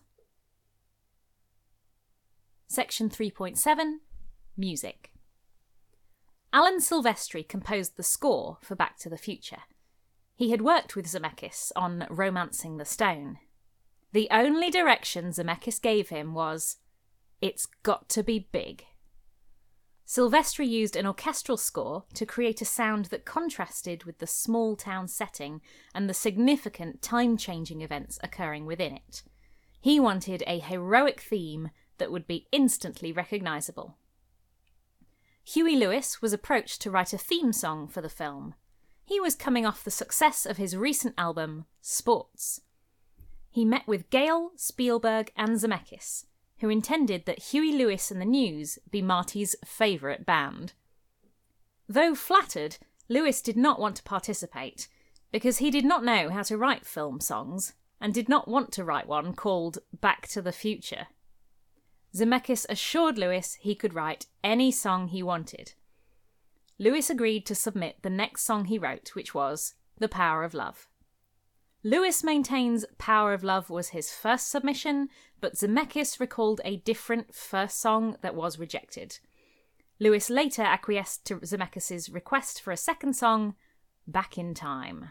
Section 3.7, Music. Alan Silvestri composed the score for Back to the Future. He had worked with Zemeckis on Romancing the Stone. The only direction Zemeckis gave him was, "It's got to be big." Silvestri used an orchestral score to create a sound that contrasted with the small-town setting and the significant time-changing events occurring within it. He wanted a heroic theme that would be instantly recognisable. Huey Lewis was approached to write a theme song for the film. He was coming off the success of his recent album, Sports. He met with Gale, Spielberg and Zemeckis, who intended that Huey Lewis and the News be Marty's favourite band. Though flattered, Lewis did not want to participate, because he did not know how to write film songs, and did not want to write one called Back to the Future. Zemeckis assured Lewis he could write any song he wanted. Lewis agreed to submit the next song he wrote, which was The Power of Love. Lewis maintains Power of Love was his first submission, but Zemeckis recalled a different first song that was rejected. Lewis later acquiesced to Zemeckis' request for a second song, Back in Time.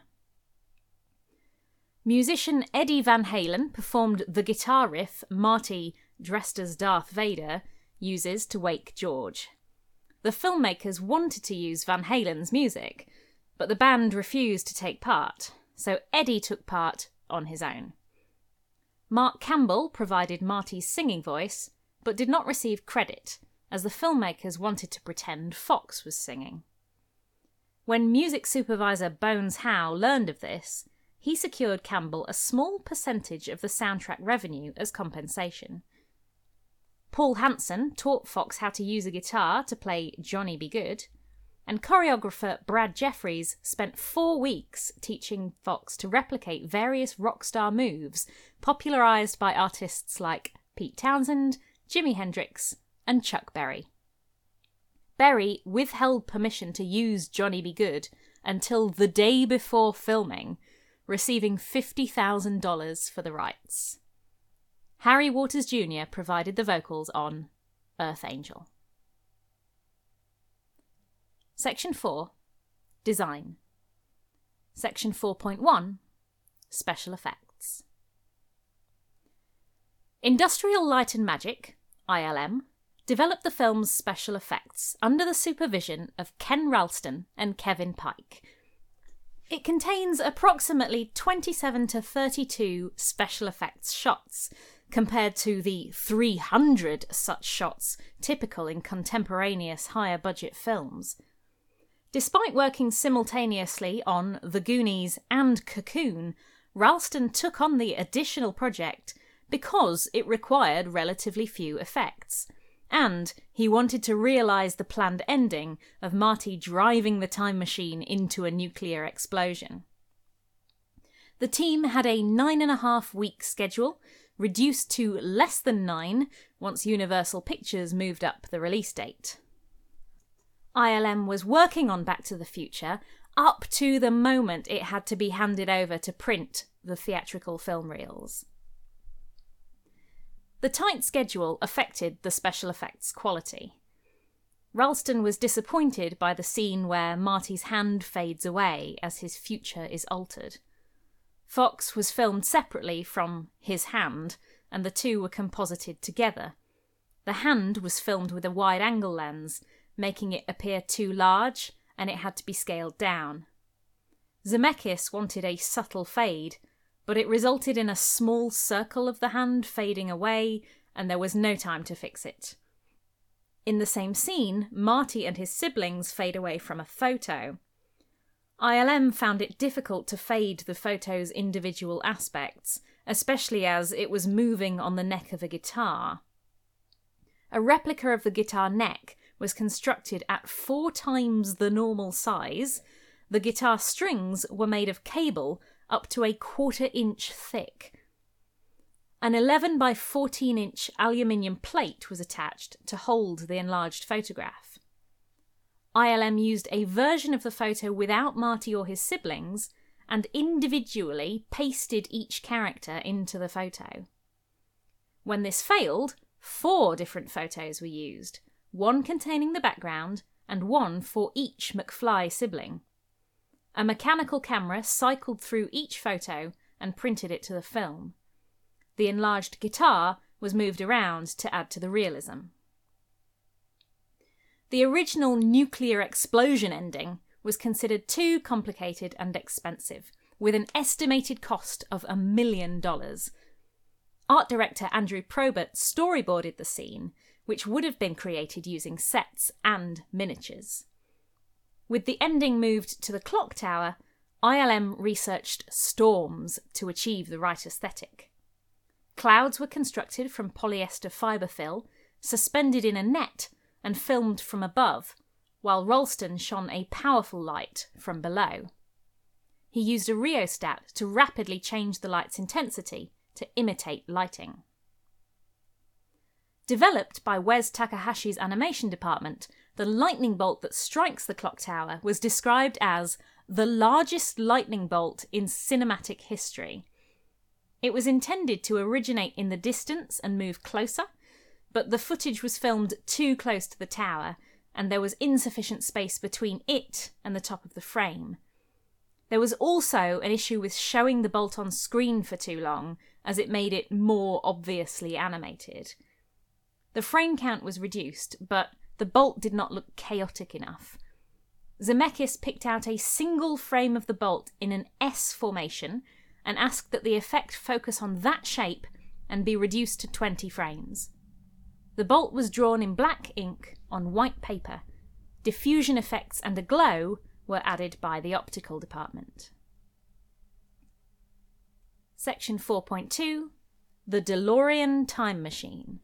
Musician Eddie Van Halen performed the guitar riff Marty, dressed as Darth Vader, uses to wake George. The filmmakers wanted to use Van Halen's music, but the band refused to take part, so Eddie took part on his own. Mark Campbell provided Marty's singing voice, but did not receive credit, as the filmmakers wanted to pretend Fox was singing. When music supervisor Bones Howe learned of this, he secured Campbell a small percentage of the soundtrack revenue as compensation. Paul Hanson taught Fox how to use a guitar to play Johnny Be Good, and choreographer Brad Jeffries spent 4 weeks teaching Fox to replicate various rock star moves popularised by artists like Pete Townsend, Jimi Hendrix, and Chuck Berry. Berry withheld permission to use Johnny Be Good until the day before filming, receiving $50,000 for the rights. Harry Waters Jr. provided the vocals on Earth Angel. Section 4. Design. Section 4.1. Special Effects. Industrial Light and Magic, ILM, developed the film's special effects under the supervision of Ken Ralston and Kevin Pike. It contains approximately 27 to 32 special effects shots, compared to the 300 such shots typical in contemporaneous higher budget films. Despite working simultaneously on The Goonies and Cocoon, Ralston took on the additional project because it required relatively few effects, and he wanted to realise the planned ending of Marty driving the time machine into a nuclear explosion. The team had a 9.5-week schedule, reduced to less than 9 once Universal Pictures moved up the release date. ILM was working on Back to the Future up to the moment it had to be handed over to print the theatrical film reels. The tight schedule affected the special effects quality. Ralston was disappointed by the scene where Marty's hand fades away as his future is altered. Fox was filmed separately from His Hand, and the two were composited together. The hand was filmed with a wide-angle lens, making it appear too large, and it had to be scaled down. Zemeckis wanted a subtle fade, but it resulted in a small circle of the hand fading away, and there was no time to fix it. In the same scene, Marty and his siblings fade away from a photo. ILM found it difficult to fade the photo's individual aspects, especially as it was moving on the neck of a guitar. A replica of the guitar neck was constructed at 4 times the normal size. The guitar strings were made of cable up to a 1/4 inch thick. An 11 by 14 inch aluminium plate was attached to hold the enlarged photograph. ILM used a version of the photo without Marty or his siblings and individually pasted each character into the photo. When this failed, 4 different photos were used, 1 containing the background and 1 for each McFly sibling. A mechanical camera cycled through each photo and printed it to the film. The enlarged guitar was moved around to add to the realism. The original nuclear explosion ending was considered too complicated and expensive, with an estimated cost of $1 million. Art director Andrew Probert storyboarded the scene, which would have been created using sets and miniatures. With the ending moved to the clock tower, ILM researched storms to achieve the right aesthetic. Clouds were constructed from polyester fibre fill, suspended in a net, and filmed from above, while Ralston shone a powerful light from below. He used a rheostat to rapidly change the light's intensity to imitate lighting. Developed by Wes Takahashi's animation department, the lightning bolt that strikes the clock tower was described as the largest lightning bolt in cinematic history. It was intended to originate in the distance and move closer, but the footage was filmed too close to the tower, and there was insufficient space between it and the top of the frame. There was also an issue with showing the bolt on screen for too long, as it made it more obviously animated. The frame count was reduced, but the bolt did not look chaotic enough. Zemeckis picked out a single frame of the bolt in an S formation and asked that the effect focus on that shape and be reduced to 20 frames. The bolt was drawn in black ink on white paper. Diffusion effects and a glow were added by the optical department. Section 4.2. The DeLorean Time Machine.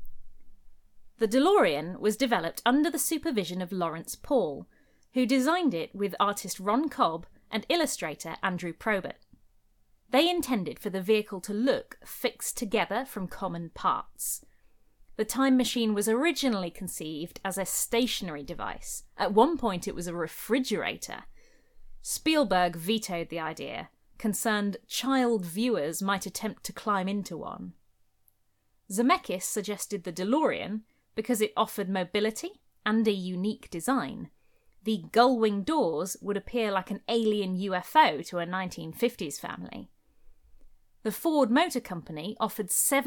The DeLorean was developed under the supervision of Lawrence Paul, who designed it with artist Ron Cobb and illustrator Andrew Probert. They intended for the vehicle to look fixed together from common parts. The time machine was originally conceived as a stationary device. At one point it was a refrigerator. Spielberg vetoed the idea, concerned child viewers might attempt to climb into one. Zemeckis suggested the DeLorean because it offered mobility and a unique design. The gull-wing doors would appear like an alien UFO to a 1950s family. The Ford Motor Company offered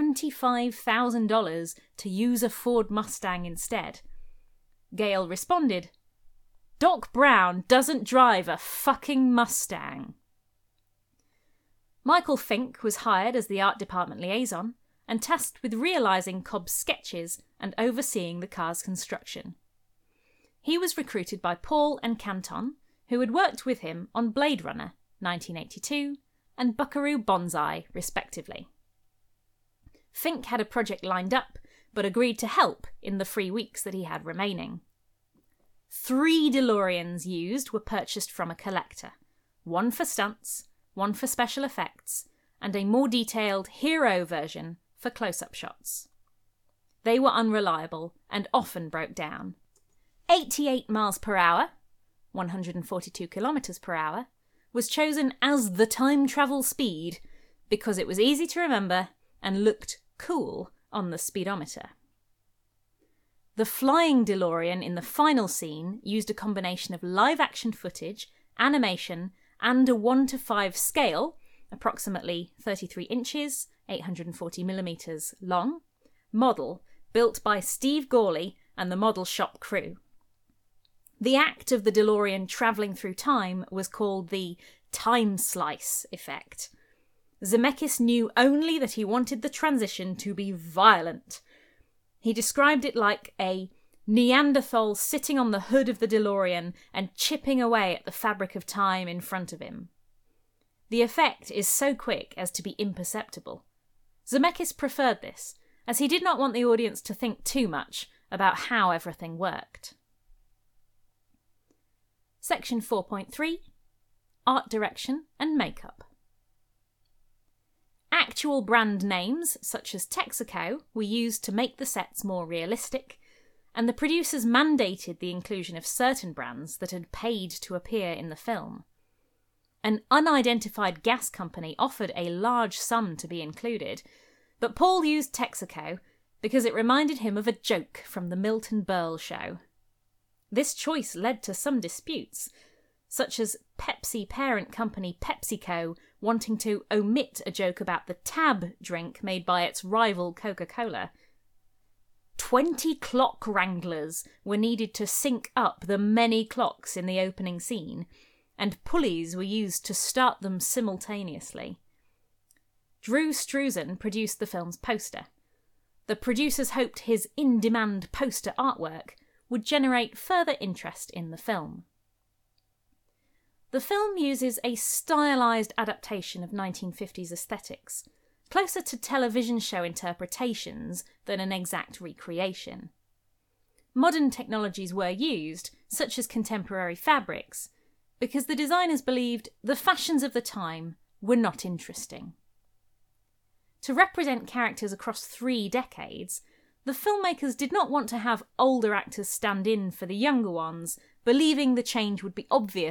$75,000 to use a Ford Mustang instead. Gale responded, "Doc Brown doesn't drive a fucking Mustang." Michael Fink was hired as the art department liaison and tasked with realising Cobb's sketches and overseeing the car's construction. He was recruited by Paul and Canton, who had worked with him on Blade Runner 1982 and Buckaroo Banzai, respectively. Fink had a project lined up, but agreed to help in the 3 weeks that he had remaining. 3 DeLoreans used were purchased from a collector, 1 for stunts, 1 for special effects, and a more detailed hero version for close-up shots. They were unreliable and often broke down. 88 miles per hour, 142 kilometers per hour, was chosen as the time travel speed because it was easy to remember and looked cool on the speedometer. The flying DeLorean in the final scene used a combination of live-action footage, animation, and a 1:5 scale, approximately 33 inches, 840 millimeters long, model built by Steve Gawley and the model shop crew. The act of the DeLorean travelling through time was called the time slice effect. Zemeckis knew only that he wanted the transition to be violent. He described it like a Neanderthal sitting on the hood of the DeLorean and chipping away at the fabric of time in front of him. The effect is so quick as to be imperceptible. Zemeckis preferred this, as he did not want the audience to think too much about how everything worked. Section 4.3. Art Direction and Makeup. Actual brand names, such as Texaco, were used to make the sets more realistic, and the producers mandated the inclusion of certain brands that had paid to appear in the film. An unidentified gas company offered a large sum to be included, but Paul used Texaco because it reminded him of a joke from the Milton Berle show. This choice led to some disputes, such as Pepsi parent company PepsiCo wanting to omit a joke about the Tab drink made by its rival Coca-Cola. 20 clock wranglers were needed to sync up the many clocks in the opening scene, and pulleys were used to start them simultaneously. Drew Struzan produced the film's poster. The producers hoped his in-demand poster artwork would generate further interest in the film. The film uses a stylised adaptation of 1950s aesthetics, closer to television show interpretations than an exact recreation. Modern technologies were used, such as contemporary fabrics, because the designers believed the fashions of the time were not interesting. To represent characters across 3 decades, the filmmakers did not want to have older actors stand in for the younger ones, believing the change would be obvious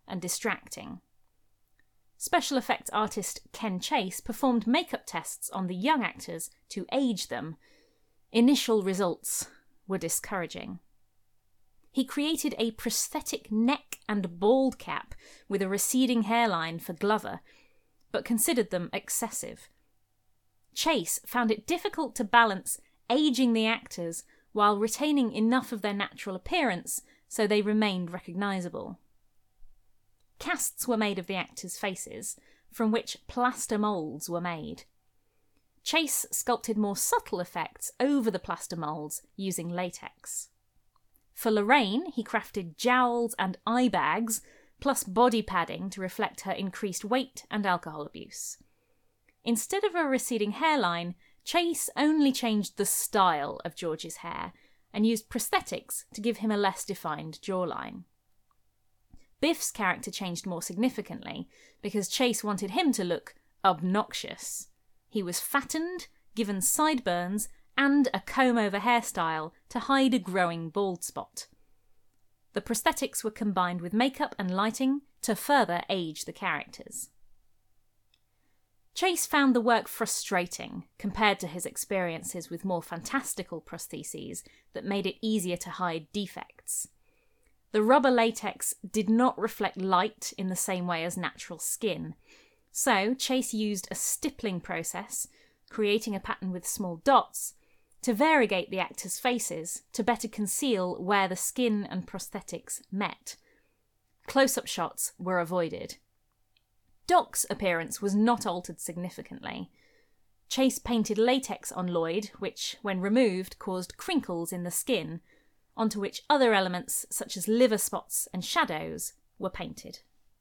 and distracting. Special effects artist Ken Chase performed makeup tests on the young actors to age them. Initial results were discouraging. He created a prosthetic neck and bald cap with a receding hairline for Glover, but considered them excessive. Chase found it difficult to balance aging the actors while retaining enough of their natural appearance so they remained recognisable. Casts were made of the actors' faces, from which plaster moulds were made. Chase sculpted more subtle effects over the plaster moulds using latex. For Lorraine, he crafted jowls and eye bags, plus body padding to reflect her increased weight and alcohol abuse. Instead of a receding hairline, Chase only changed the style of George's hair and used prosthetics to give him a less defined jawline. Biff's character changed more significantly because Chase wanted him to look obnoxious. He was fattened, given sideburns, and a comb-over hairstyle to hide a growing bald spot. The prosthetics were combined with makeup and lighting to further age the characters. Chase found the work frustrating compared to his experiences with more fantastical prostheses that made it easier to hide defects. The rubber latex did not reflect light in the same way as natural skin, so Chase used a stippling process, creating a pattern with small dots, to variegate the actors' faces to better conceal where the skin and prosthetics met. Close-up shots were avoided. Doc's appearance was not altered significantly. Chase painted latex on Lloyd, which, when removed, caused crinkles in the skin, onto which other elements, such as liver spots and shadows, were painted.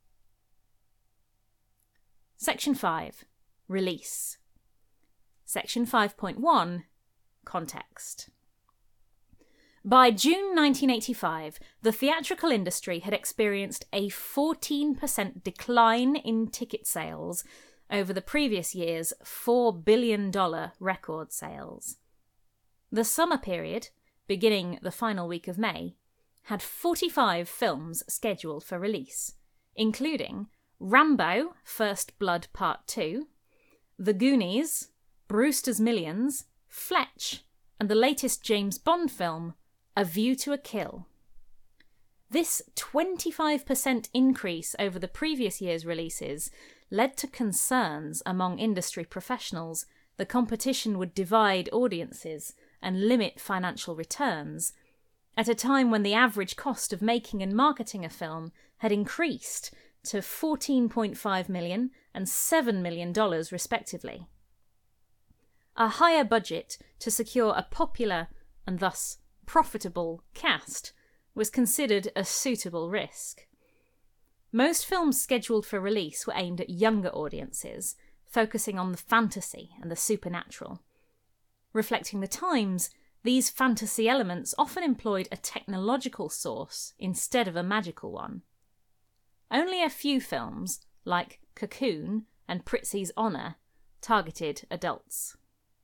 Section 5. Release. Section 5.1. Context. By June 1985, the theatrical industry had experienced a 14% decline in ticket sales over the previous year's $4 billion record sales. The summer period, beginning the final week of May, had 45 films scheduled for release, including Rambo: First Blood Part 2, The Goonies, Brewster's Millions, Fletch, and the latest James Bond film, A View to a Kill. This 25% increase over the previous year's releases led to concerns among industry professionals the competition would divide audiences and limit financial returns, at a time when the average cost of making and marketing a film had increased to $14.5 million and $7 million respectively. A higher budget to secure a popular and thus profitable cast was considered a suitable risk. Most films scheduled for release were aimed at younger audiences, focusing on the fantasy and the supernatural. Reflecting the times, these fantasy elements often employed a technological source instead of a magical one. Only a few films, like Cocoon and Prizzi's Honor, targeted adults.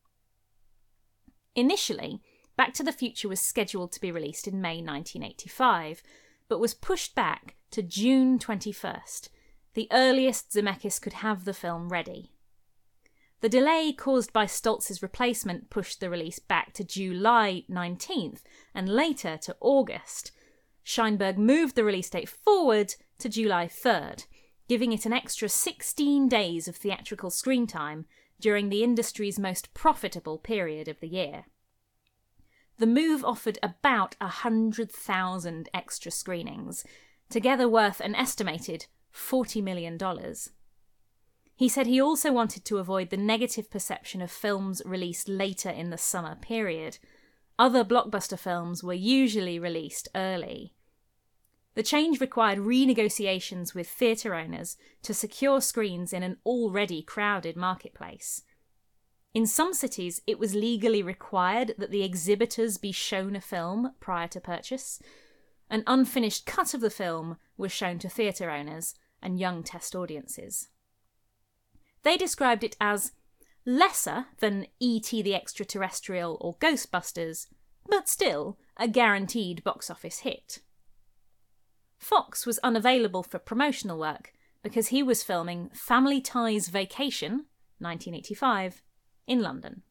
Initially, Back to the Future was scheduled to be released in May 1985, but was pushed back to June 21st, the earliest Zemeckis could have the film ready. The delay caused by Stoltz's replacement pushed the release back to July 19th and later to August. Sheinberg moved the release date forward to July 3rd, giving it an extra 16 days of theatrical screen time during the industry's most profitable period of the year. The move offered about 100,000 extra screenings, together worth an estimated $40 million. He said he also wanted to avoid the negative perception of films released later in the summer period. Other blockbuster films were usually released early. The change required renegotiations with theatre owners to secure screens in an already crowded marketplace. In some cities, it was legally required that the exhibitors be shown a film prior to purchase. An unfinished cut of the film was shown to theatre owners and young test audiences. They described it as lesser than E.T. the Extraterrestrial or Ghostbusters, but still a guaranteed box office hit. Fox was unavailable for promotional work because he was filming Family Ties Vacation, 1985, in London.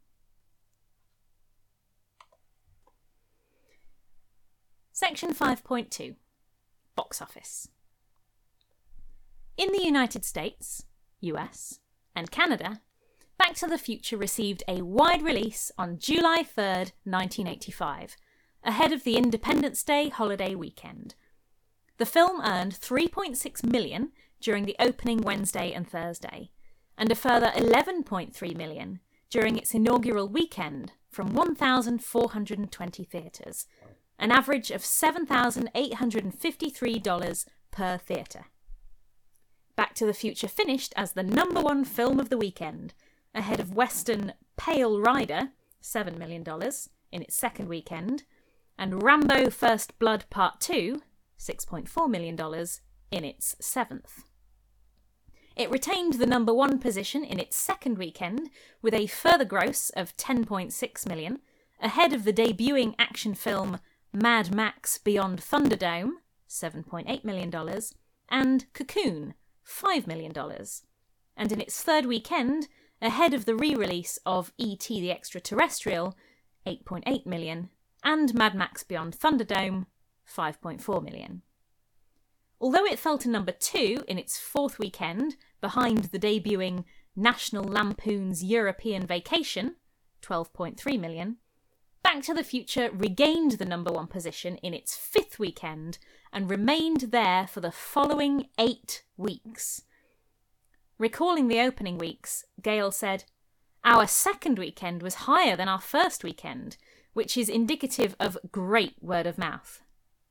Section 5.2. Box office. In the United States, US, and Canada, Back to the Future received a wide release on July 3rd, 1985, ahead of the Independence Day holiday weekend. The film earned $3.6 million during the opening Wednesday and Thursday, and a further $11.3 million during its inaugural weekend from 1,420 theatres, an average of $7,853 per theatre. Back to the Future finished as the number one film of the weekend, ahead of Western Pale Rider, $7 million, in its second weekend, and Rambo First Blood Part 2, $6.4 million, in its seventh. It retained the number one position in its second weekend, with a further gross of $10.6 million, ahead of the debuting action film Mad Max Beyond Thunderdome, $7.8 million, and Cocoon, $5 million, and in its third weekend, ahead of the re-release of E.T. the Extraterrestrial, $8.8 million, and Mad Max Beyond Thunderdome, $5.4 million. Although it fell to number 2 in its fourth weekend, behind the debuting National Lampoon's European Vacation, $12.3 million, Back to the Future regained the number one position in its fifth weekend and remained there for the following 8 weeks. Recalling the opening weeks, Gale said, "Our second weekend was higher than our first weekend, which is indicative of great word of mouth."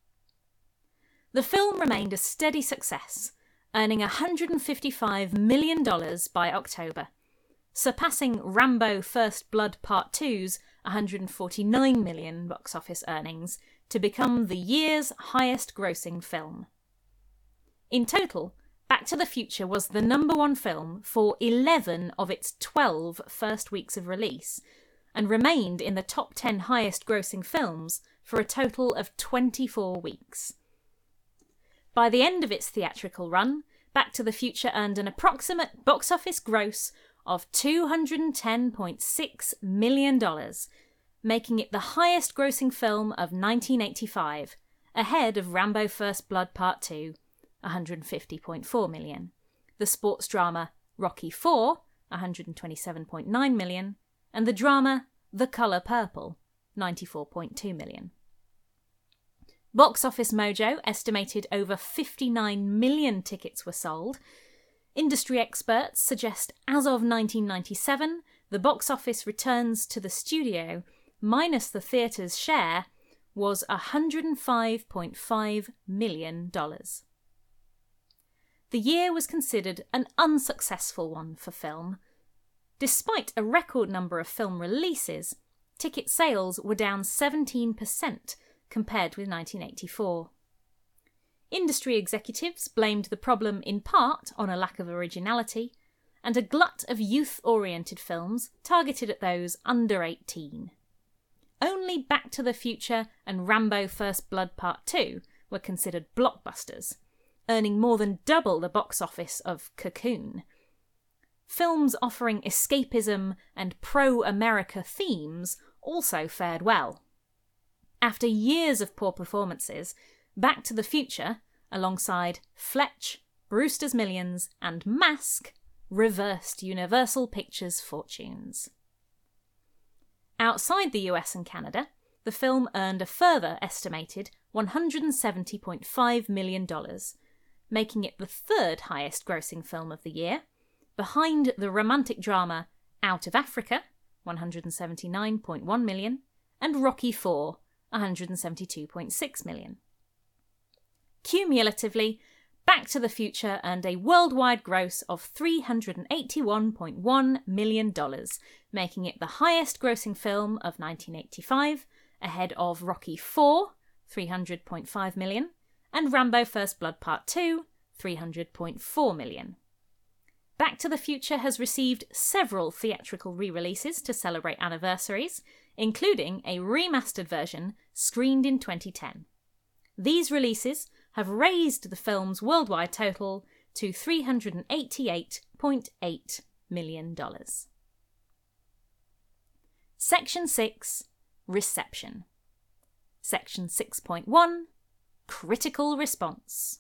The film remained a steady success, earning $155 million by October, surpassing Rambo First Blood Part 2's $149 million box office earnings to become the year's highest grossing film. In total, Back to the Future was the number one film for 11 of its 12 first weeks of release, and remained in the top 10 highest grossing films for a total of 24 weeks. By the end of its theatrical run, Back to the Future earned an approximate box office gross of $210.6 million, making it the highest grossing film of 1985, ahead of Rambo First Blood Part 2, $150.4 million, the sports drama Rocky IV, $127.9 million, and the drama The Colour Purple, $94.2 million. Box Office Mojo estimated over 59 million tickets were sold. Industry experts suggest as of 1997, the box office returns to the studio, minus the theatre's share, was $105.5 million. The year was considered an unsuccessful one for film. Despite a record number of film releases, ticket sales were down 17% compared with 1984. Industry executives blamed the problem in part on a lack of originality and a glut of youth-oriented films targeted at those under 18. Only Back to the Future and Rambo First Blood Part 2 were considered blockbusters, earning more than double the box office of Cocoon. Films offering escapism and pro-America themes also fared well. After years of poor performances, Back to the Future, alongside Fletch, Brewster's Millions, and Mask, reversed Universal Pictures' fortunes. Outside the US and Canada, the film earned a further estimated $170.5 million, making it the third highest grossing film of the year, behind the romantic drama Out of Africa, $179.1 million, and Rocky IV, $172.6 million. Cumulatively, Back to the Future earned a worldwide gross of $381.1 million, making it the highest grossing film of 1985, ahead of Rocky IV, $300.5 million, and Rambo First Blood Part 2, $300.4 million. Back to the Future has received several theatrical re-releases to celebrate anniversaries, including a remastered version screened in 2010. These releases have raised the film's worldwide total to $388.8 million. Section 6. Reception. Section 6.1. Critical response.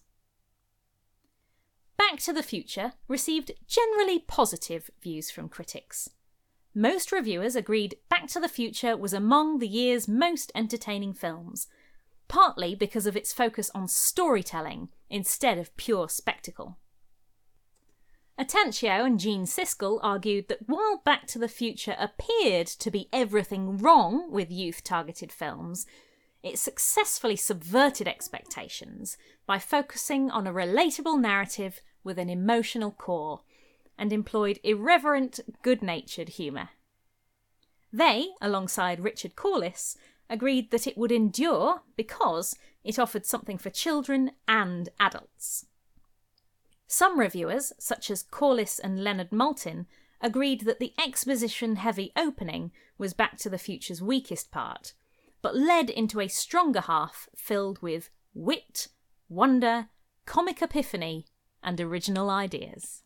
Back to the Future received generally positive views from critics. Most reviewers agreed Back to the Future was among the year's most entertaining films, partly because of its focus on storytelling instead of pure spectacle. Atencio and Gene Siskel argued that while Back to the Future appeared to be everything wrong with youth-targeted films, it successfully subverted expectations by focusing on a relatable narrative with an emotional core, and employed irreverent, good-natured humour. They, alongside Richard Corliss, agreed that it would endure because it offered something for children and adults. Some reviewers, such as Corliss and Leonard Maltin, agreed that the exposition-heavy opening was Back to the Future's weakest part, but led into a stronger half filled with wit, wonder, comic epiphany, and original ideas.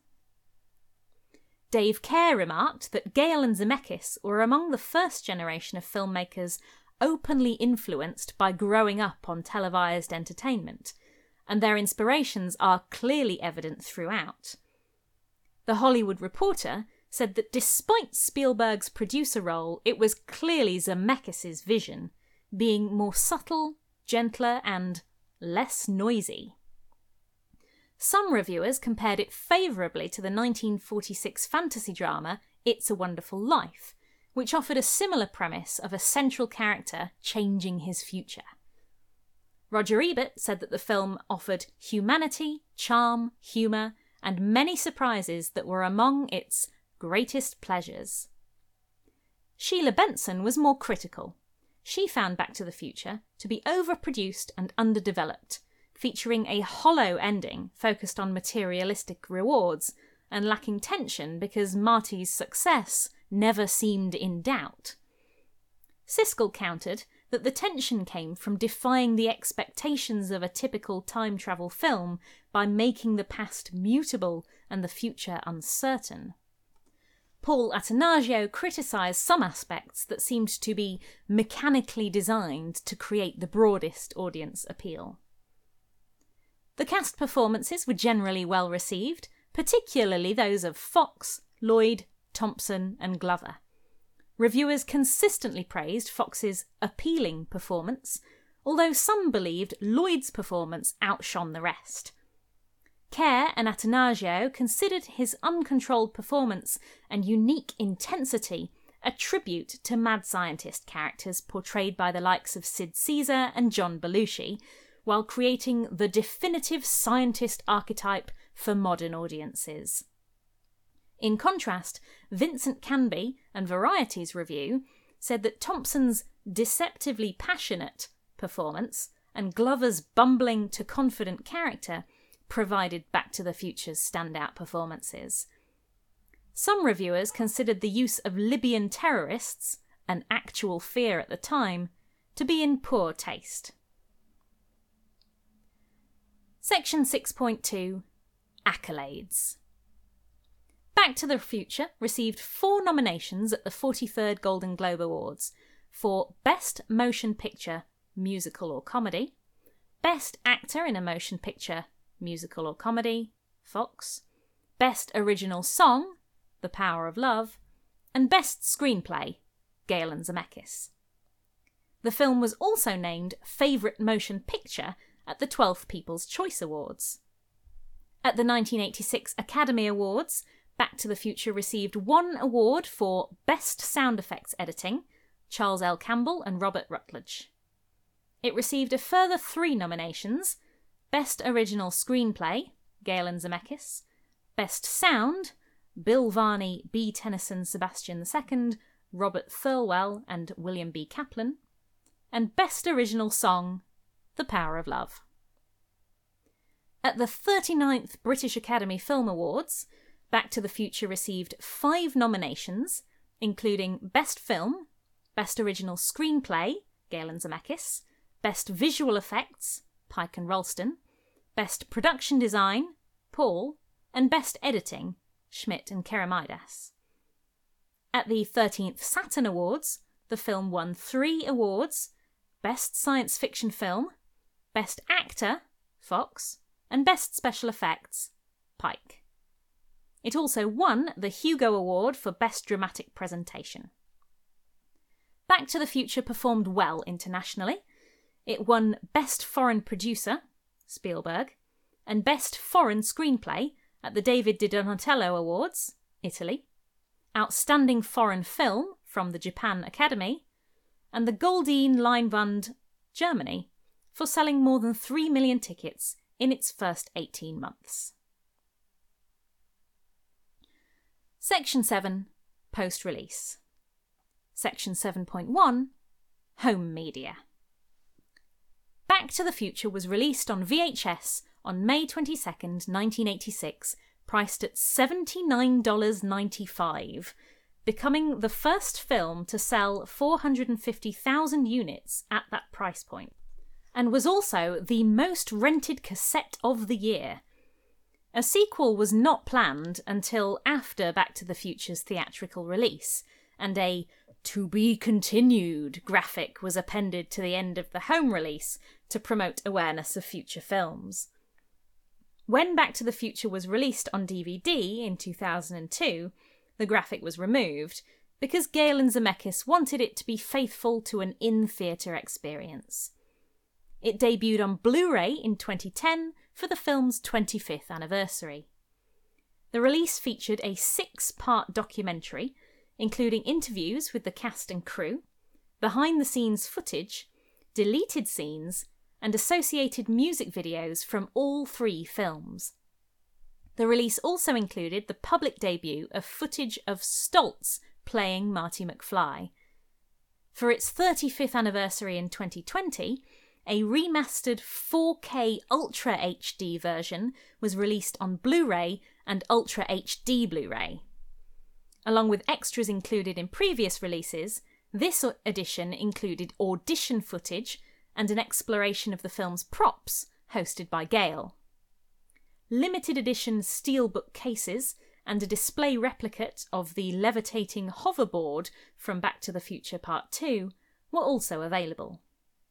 Dave Kehr remarked that Gale and Zemeckis were among the first generation of filmmakers openly influenced by growing up on televised entertainment, and their inspirations are clearly evident throughout. The Hollywood Reporter said that despite Spielberg's producer role, it was clearly Zemeckis' vision, being more subtle, gentler, and less noisy. Some reviewers compared it favourably to the 1946 fantasy drama It's a Wonderful Life, which offered a similar premise of a central character changing his future. Roger Ebert said that the film offered humanity, charm, humour, and many surprises that were among its greatest pleasures. Sheila Benson was more critical. She found Back to the Future to be overproduced and underdeveloped, featuring a hollow ending focused on materialistic rewards and lacking tension because Marty's success never seemed in doubt. Siskel countered that the tension came from defying the expectations of a typical time travel film by making the past mutable and the future uncertain. Paul Attanasio criticised some aspects that seemed to be mechanically designed to create the broadest audience appeal. The cast performances were generally well received, particularly those of Fox, Lloyd, Thompson and Glover. Reviewers consistently praised Fox's appealing performance, although some believed Lloyd's performance outshone the rest. Kehr and Attanasio considered his uncontrolled performance and unique intensity a tribute to mad scientist characters portrayed by the likes of Sid Caesar and John Belushi, while creating the definitive scientist archetype for modern audiences. In contrast, Vincent Canby and Variety's review said that Thompson's deceptively passionate performance and Glover's bumbling to confident character provided Back to the Future's standout performances. Some reviewers considered the use of Libyan terrorists, an actual fear at the time, to be in poor taste. Section 6.2. Accolades. Back to the Future received 4 nominations at the 43rd Golden Globe Awards for Best Motion Picture, Musical or Comedy, Best Actor in a Motion Picture, Musical or Comedy, Fox, Best Original Song, The Power of Love, and Best Screenplay, Gale and Zemeckis. The film was also named Favourite Motion Picture at the 12th People's Choice Awards. At the 1986 Academy Awards, Back to the Future received 1 award for Best Sound Effects Editing, Charles L. Campbell and Robert Rutledge. It received a further 3 nominations, Best Original Screenplay, Gale and Zemeckis, Best Sound, Bill Varney, B. Tennyson, Sebastian II, Robert Thirlwell and William B. Kaplan, and Best Original Song, The Power of Love. At the 39th British Academy Film Awards, Back to the Future received 5 nominations, including Best Film, Best Original Screenplay, Gale and Zemeckis, Best Visual Effects, Pike and Ralston, Best Production Design, Paul, and Best Editing, Schmidt and Keramidas. At the 13th Saturn Awards, the film won 3 awards: Best Science Fiction Film, Best Actor, Fox, and Best Special Effects, Pike. It also won the Hugo Award for Best Dramatic Presentation. Back to the Future performed well internationally. It won Best Foreign Producer, Spielberg, and Best Foreign Screenplay at the David Di Donatello Awards, Italy, Outstanding Foreign Film from the Japan Academy, and the Goldene Leinwand, Germany, for selling more than 3 million tickets in its first 18 months. Section 7, Post-Release. Section 7.1, Home Media. Back to the Future was released on VHS on May 22nd, 1986, priced at $79.95, becoming the first film to sell 450,000 units at that price point, and was also the most rented cassette of the year. A sequel was not planned until after Back to the Future's theatrical release, and a "to be continued" graphic was appended to the end of the home release to promote awareness of future films. When Back to the Future was released on DVD in 2002, the graphic was removed because Gale and Zemeckis wanted it to be faithful to an in-theatre experience. It debuted on Blu-ray in 2010 for the film's 25th anniversary. The release featured a 6-part documentary, including interviews with the cast and crew, behind-the-scenes footage, deleted scenes, and associated music videos from all 3 films. The release also included the public debut of footage of Stoltz playing Marty McFly. For its 35th anniversary in 2020, a remastered 4K Ultra HD version was released on Blu-ray and Ultra HD Blu-ray. Along with extras included in previous releases, this edition included audition footage and an exploration of the film's props, hosted by Gale. Limited edition steelbook cases and a display replicate of the levitating hoverboard from Back to the Future Part 2 were also available.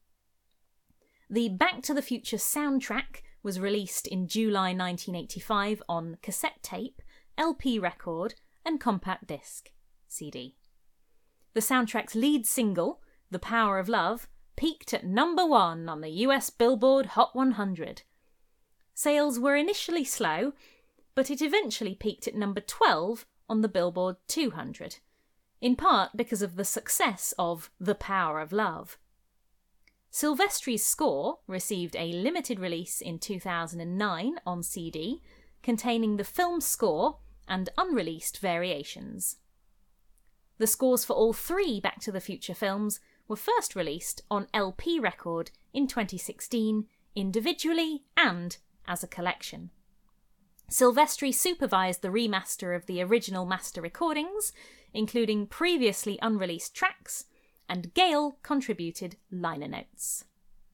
The Back to the Future soundtrack was released in July 1985 on cassette tape, LP record, and compact disc, CD. The soundtrack's lead single, The Power of Love, peaked at number 1 on the US Billboard Hot 100. Sales were initially slow, but it eventually peaked at number 12 on the Billboard 200, in part because of the success of The Power of Love. Silvestri's score received a limited release in 2009 on CD, containing the film's score and unreleased variations. The scores for all 3 Back to the Future films were first released on LP record in 2016, individually and as a collection. Silvestri supervised the remaster of the original master recordings, including previously unreleased tracks, and Gale contributed liner notes.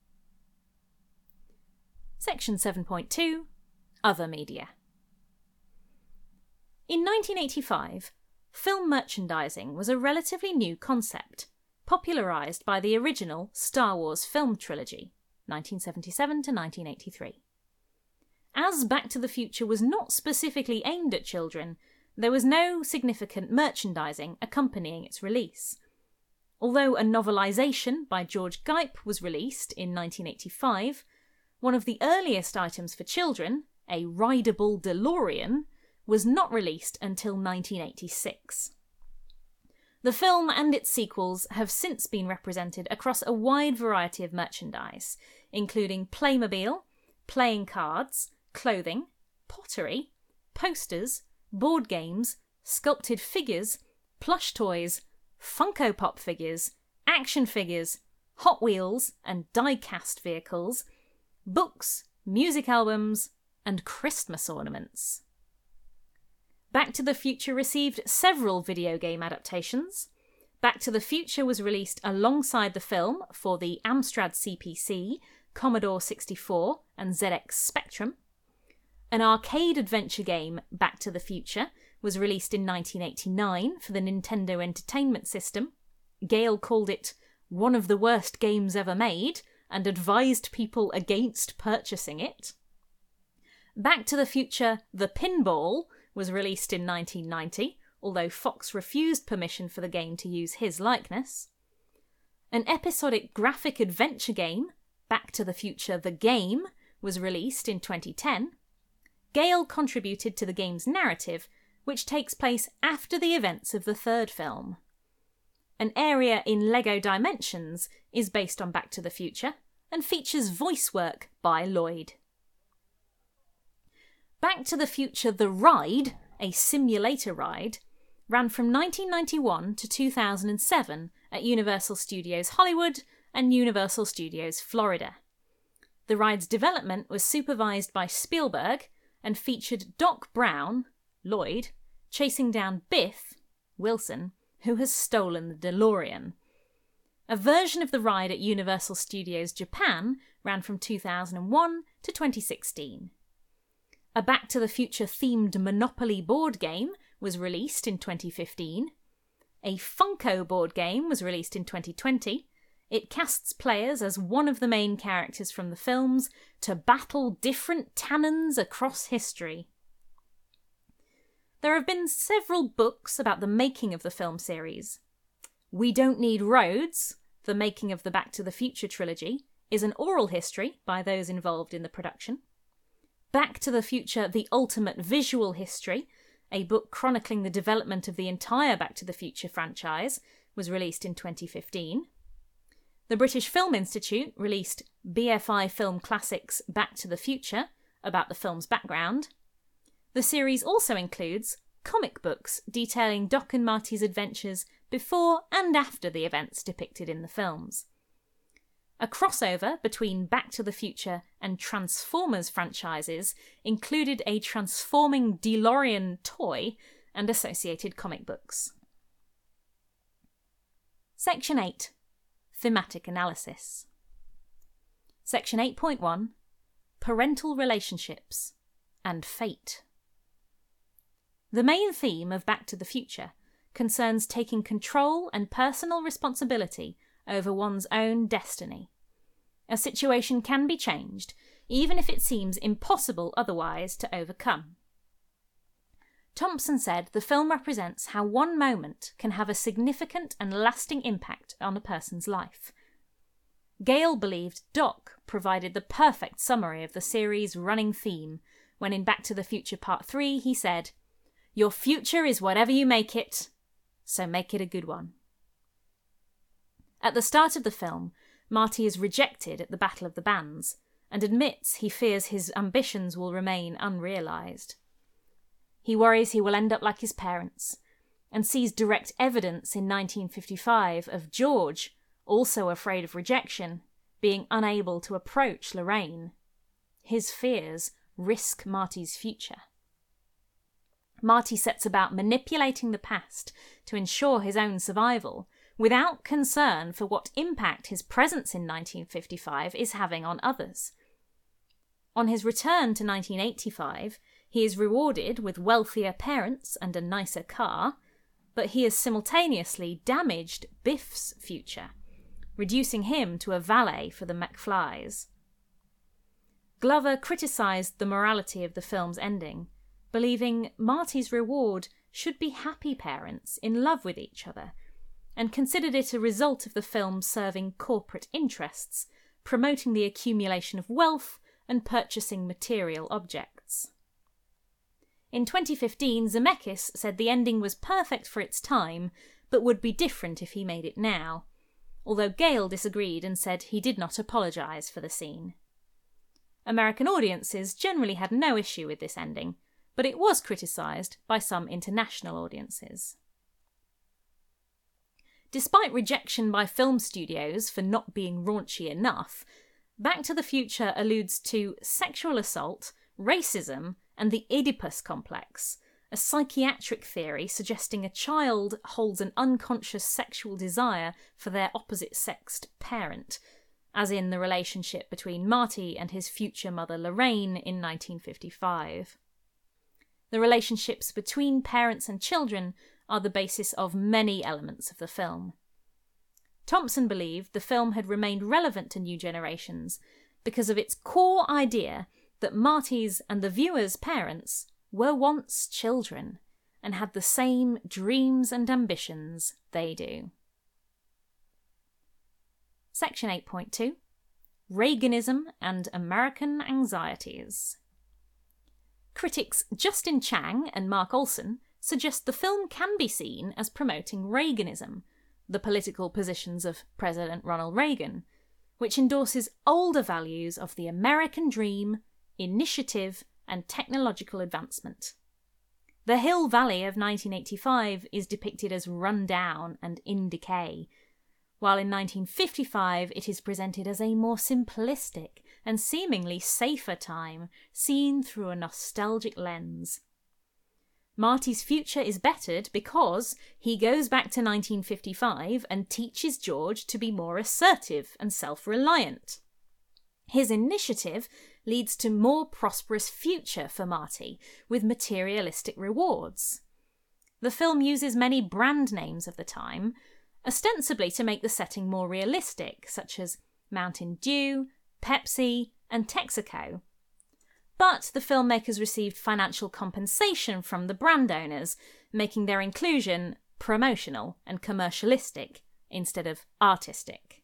Section 7.2, Other Media. In 1985, film merchandising was a relatively new concept, popularised by the original Star Wars film trilogy, 1977 to 1983. As Back to the Future was not specifically aimed at children, there was no significant merchandising accompanying its release. Although a novelisation by George Guype was released in 1985, one of the earliest items for children, a rideable DeLorean, was not released until 1986. The film and its sequels have since been represented across a wide variety of merchandise, including Playmobil, playing cards, clothing, pottery, posters, board games, sculpted figures, plush toys, Funko Pop figures, action figures, Hot Wheels and die-cast vehicles, books, music albums, and Christmas ornaments. Back to the Future received several video game adaptations. Back to the Future was released alongside the film for the Amstrad CPC, Commodore 64 and ZX Spectrum. An arcade adventure game, Back to the Future, was released in 1989 for the Nintendo Entertainment System. Gale called it one of the worst games ever made and advised people against purchasing it. Back to the Future The Pinball was released in 1990, although Fox refused permission for the game to use his likeness. An episodic graphic adventure game, Back to the Future The Game, was released in 2010. Gale contributed to the game's narrative, which takes place after the events of the third film. An area in LEGO Dimensions is based on Back to the Future and features voice work by Lloyd. Back to the Future The Ride, a simulator ride, ran from 1991 to 2007 at Universal Studios Hollywood and Universal Studios Florida. The ride's development was supervised by Spielberg and featured Doc Brown, Lloyd, chasing down Biff, Wilson, who has stolen the DeLorean. A version of the ride at Universal Studios Japan ran from 2001 to 2016. A Back to the Future themed Monopoly board game was released in 2015. A Funko board game was released in 2020. It casts players as one of the main characters from the films to battle different Tannins across history. There have been several books about the making of the film series. We Don't Need Roads, the making of the Back to the Future trilogy, is an oral history by those involved in the production. Back to the Future, The Ultimate Visual History, a book chronicling the development of the entire Back to the Future franchise, was released in 2015. The British Film Institute released BFI Film Classics Back to the Future, about the film's background. The series also includes comic books detailing Doc and Marty's adventures before and after the events depicted in the films. A crossover between Back to the Future and Transformers franchises included a transforming DeLorean toy and associated comic books. Section 8. Thematic Analysis. Section 8.1. Parental Relationships and Fate. The main theme of Back to the Future concerns taking control and personal responsibility over one's own destiny. A situation can be changed, even if it seems impossible otherwise to overcome. Thompson said the film represents how one moment can have a significant and lasting impact on a person's life. Gale believed Doc provided the perfect summary of the series' running theme when in Back to the Future Part 3 he said, "Your future is whatever you make it, so make it a good one." At the start of the film, Marty is rejected at the Battle of the Bands and admits he fears his ambitions will remain unrealised. He worries he will end up like his parents and sees direct evidence in 1955 of George, also afraid of rejection, being unable to approach Lorraine. His fears risk Marty's future. Marty sets about manipulating the past to ensure his own survival, without concern for what impact his presence in 1955 is having on others. On his return to 1985, he is rewarded with wealthier parents and a nicer car, but he has simultaneously damaged Biff's future, reducing him to a valet for the McFlys. Glover criticised the morality of the film's ending, believing Marty's reward should be happy parents in love with each other, and considered it a result of the film serving corporate interests, promoting the accumulation of wealth and purchasing material objects. In 2015, Zemeckis said the ending was perfect for its time, but would be different if he made it now, although Gale disagreed and said he did not apologise for the scene. American audiences generally had no issue with this ending, but it was criticised by some international audiences. Despite rejection by film studios for not being raunchy enough, Back to the Future alludes to sexual assault, racism, and the Oedipus complex, a psychiatric theory suggesting a child holds an unconscious sexual desire for their opposite-sexed parent, as in the relationship between Marty and his future mother Lorraine in 1955. The relationships between parents and children are the basis of many elements of the film. Thompson believed the film had remained relevant to new generations because of its core idea that Marty's and the viewer's parents were once children and had the same dreams and ambitions they do. Section 8.2 Reaganism and American Anxieties. Critics Justin Chang and Mark Olson suggest the film can be seen as promoting Reaganism, the political positions of President Ronald Reagan, which endorses older values of the American dream, initiative, and technological advancement. The Hill Valley of 1985 is depicted as run down and in decay, while in 1955 it is presented as a more simplistic and seemingly safer time seen through a nostalgic lens. Marty's future is bettered because he goes back to 1955 and teaches George to be more assertive and self-reliant. His initiative leads to more prosperous future for Marty, with materialistic rewards. The film uses many brand names of the time, ostensibly to make the setting more realistic, such as Mountain Dew, Pepsi, and Texaco. But the filmmakers received financial compensation from the brand owners, making their inclusion promotional and commercialistic instead of artistic.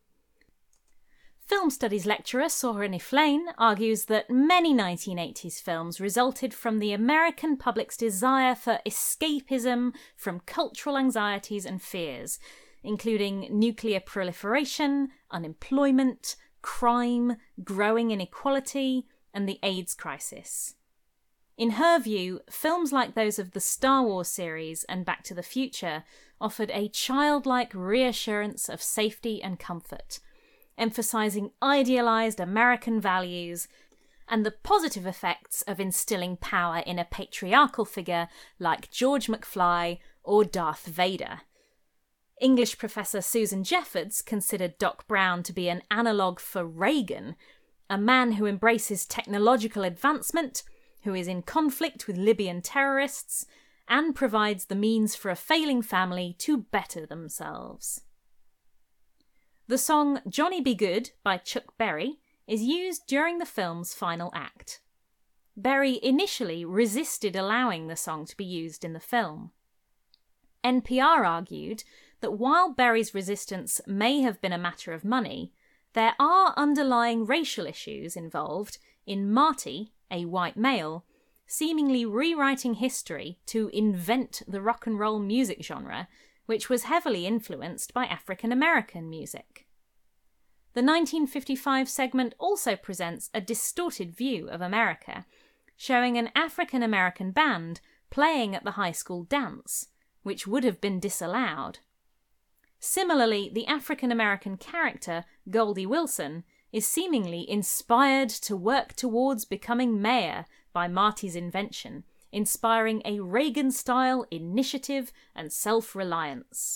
Film studies lecturer Soren Iflane argues that many 1980s films resulted from the American public's desire for escapism from cultural anxieties and fears, including nuclear proliferation, unemployment, crime, growing inequality, and the AIDS crisis. In her view, films like those of the Star Wars series and Back to the Future offered a childlike reassurance of safety and comfort, emphasising idealised American values and the positive effects of instilling power in a patriarchal figure like George McFly or Darth Vader. English professor Susan Jeffords considered Doc Brown to be an analogue for Reagan, a man who embraces technological advancement, who is in conflict with Libyan terrorists, and provides the means for a failing family to better themselves. The song Johnny Be Good by Chuck Berry is used during the film's final act. Berry initially resisted allowing the song to be used in the film. NPR argued that while Berry's resistance may have been a matter of money, there are underlying racial issues involved in Marty, a white male, seemingly rewriting history to invent the rock and roll music genre, which was heavily influenced by African American music. The 1955 segment also presents a distorted view of America, showing an African American band playing at the high school dance, which would have been disallowed. Similarly, the African American character, Goldie Wilson, is seemingly inspired to work towards becoming mayor by Marty's invention, inspiring a Reagan-style initiative and self-reliance.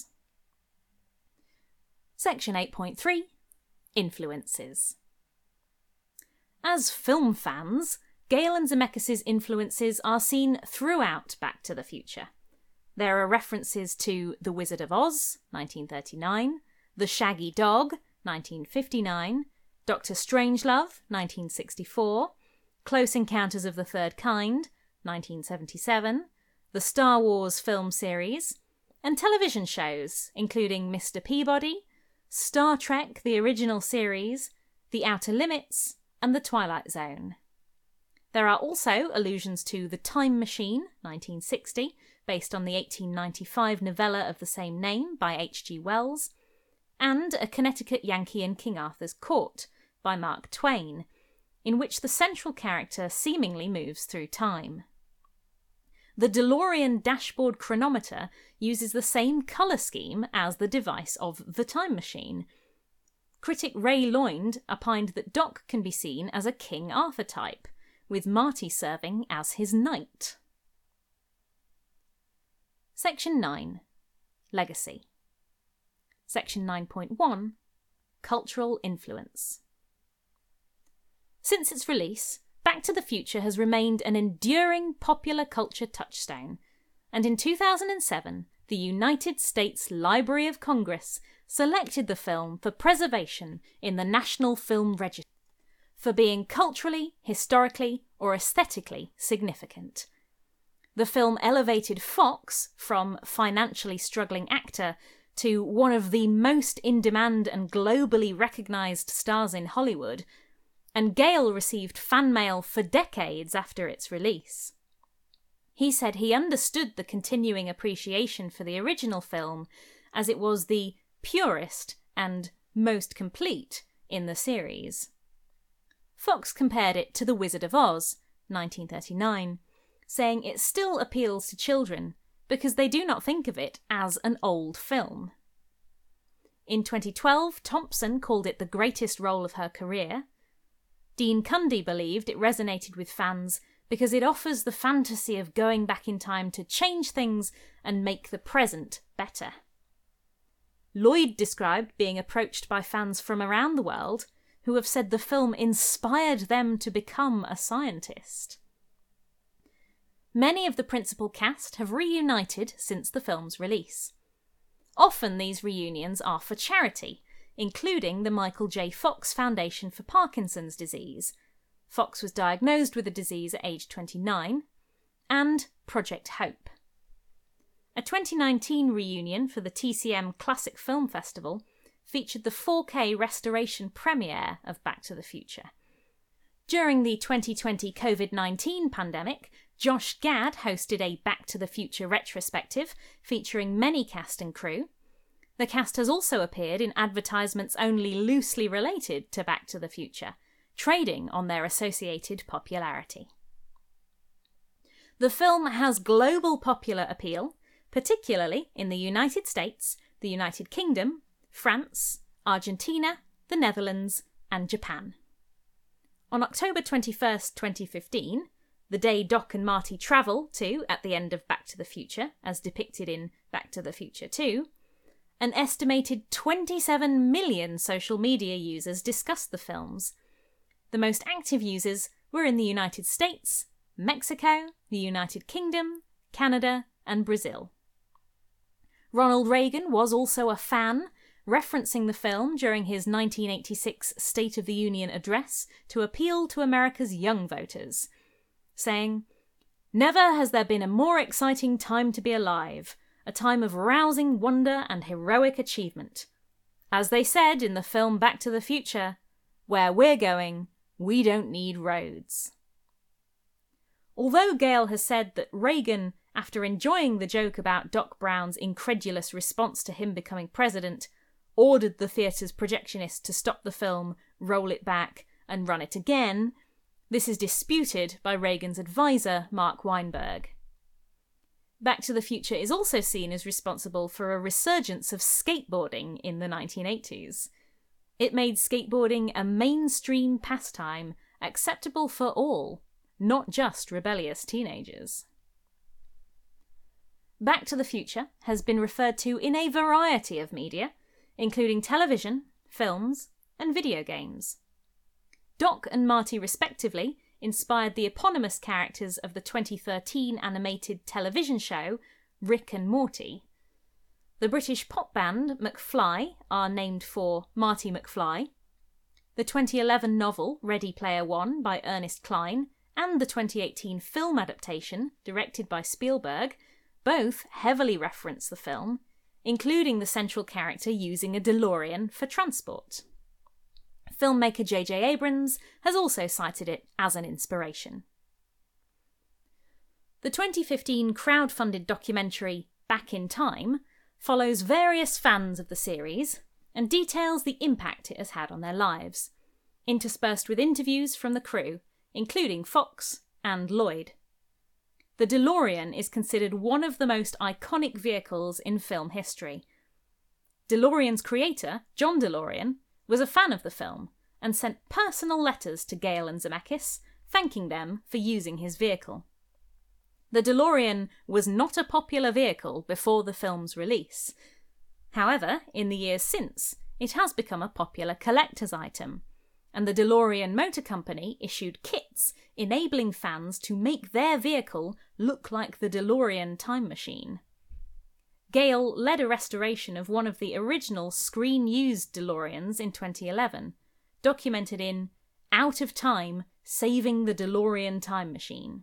Section 8.3 Influences. As film fans, Galen Zemeckis' influences are seen throughout Back to the Future. There are references to The Wizard of Oz, 1939, The Shaggy Dog, 1959, Dr. Strangelove, 1964, Close Encounters of the Third Kind, 1977, the Star Wars film series, and television shows including Mr. Peabody, Star Trek the original series, The Outer Limits, and The Twilight Zone. There are also allusions to The Time Machine, 1960, based on the 1895 novella of the same name by H.G. Wells, and A Connecticut Yankee in King Arthur's Court by Mark Twain, in which the central character seemingly moves through time. The DeLorean dashboard chronometer uses the same colour scheme as the device of The Time Machine. Critic Ray Lloyd opined that Doc can be seen as a King Arthur type, with Marty serving as his knight. Section 9. Legacy. Section 9.1. cultural influence. Since its release, Back to the Future has remained an enduring popular culture touchstone, and in 2007, the United States Library of Congress selected the film for preservation in the National Film Register for being culturally, historically, or aesthetically significant. The film elevated Fox from financially struggling actor to one of the most in-demand and globally recognised stars in Hollywood, and Gale received fan mail for decades after its release. He said he understood the continuing appreciation for the original film as it was the purest and most complete in the series. Fox compared it to The Wizard of Oz, 1939, saying it still appeals to children because they do not think of it as an old film. In 2012, Thompson called it the greatest role of her career. Dean Cundy believed it resonated with fans because it offers the fantasy of going back in time to change things and make the present better. Lloyd described being approached by fans from around the world who have said the film inspired them to become a scientist. Many of the principal cast have reunited since the film's release. Often these reunions are for charity, including the Michael J. Fox Foundation for Parkinson's Disease. Fox was diagnosed with the disease at age 29, and Project Hope. A 2019 reunion for the TCM Classic Film Festival featured the 4K restoration premiere of Back to the Future. During the 2020 COVID-19 pandemic, Josh Gad hosted a Back to the Future retrospective featuring many cast and crew. The cast has also appeared in advertisements only loosely related to Back to the Future, trading on their associated popularity. The film has global popular appeal, particularly in the United States, the United Kingdom, France, Argentina, the Netherlands, and Japan. On October 21st, 2015, the day Doc and Marty travel to at the end of Back to the Future, as depicted in Back to the Future 2, an estimated 27 million social media users discussed the films. The most active users were in the United States, Mexico, the United Kingdom, Canada, and Brazil. Ronald Reagan was also a fan, referencing the film during his 1986 State of the Union address to appeal to America's young voters, saying, "Never has there been a more exciting time to be alive, a time of rousing wonder and heroic achievement. As they said in the film Back to the Future, where we're going, we don't need roads." Although Gale has said that Reagan, after enjoying the joke about Doc Brown's incredulous response to him becoming president, ordered the theatre's projectionist to stop the film, roll it back, and run it again, this is disputed by Reagan's advisor, Mark Weinberg. Back to the Future is also seen as responsible for a resurgence of skateboarding in the 1980s. It made skateboarding a mainstream pastime, acceptable for all, not just rebellious teenagers. Back to the Future has been referred to in a variety of media, including television, films, and video games. Doc and Marty, respectively, inspired the eponymous characters of the 2013 animated television show Rick and Morty. The British pop band McFly are named for Marty McFly. The 2011 novel Ready Player One by Ernest Cline and the 2018 film adaptation, directed by Spielberg, both heavily reference the film, including the central character using a DeLorean for transport. Filmmaker J.J. Abrams has also cited it as an inspiration. The 2015 crowd-funded documentary Back in Time follows various fans of the series and details the impact it has had on their lives, interspersed with interviews from the crew, including Fox and Lloyd. The DeLorean is considered one of the most iconic vehicles in film history. DeLorean's creator, John DeLorean, was a fan of the film and sent personal letters to Gale and Zemeckis, thanking them for using his vehicle. The DeLorean was not a popular vehicle before the film's release. However, in the years since, it has become a popular collector's item, and the DeLorean Motor Company issued kits enabling fans to make their vehicle look like the DeLorean time machine. Gale led a restoration of one of the original screen-used DeLoreans in 2011, documented in Out of Time, Saving the DeLorean Time Machine.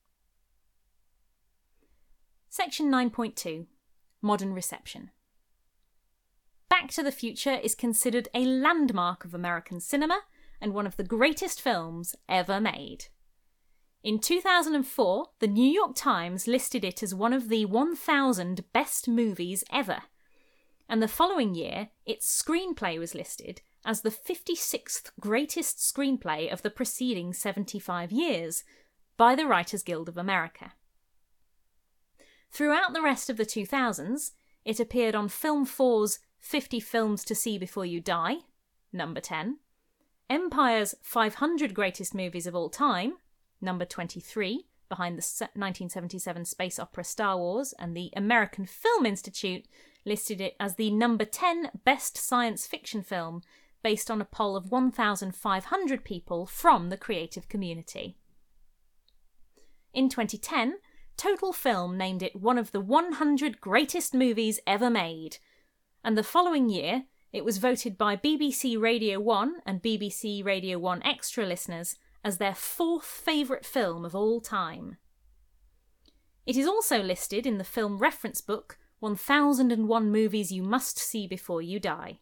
Section 9.2. Modern Reception. Back to the Future is considered a landmark of American cinema and one of the greatest films ever made. In 2004, the New York Times listed it as one of the 1,000 best movies ever, and the following year its screenplay was listed as the 56th greatest screenplay of the preceding 75 years by the Writers Guild of America. Throughout the rest of the 2000s, it appeared on Film 4's 50 Films to See Before You Die, number 10, Empire's 500 Greatest Movies of All Time, number 23, behind the 1977 space opera Star Wars, and the American Film Institute listed it as the number 10 best science fiction film based on a poll of 1,500 people from the creative community. In 2010, Total Film named it one of the 100 greatest movies ever made, and the following year it was voted by BBC Radio 1 and BBC Radio 1 Extra listeners as their 4th favourite film of all time. It is also listed in the film reference book 1001 Movies You Must See Before You Die.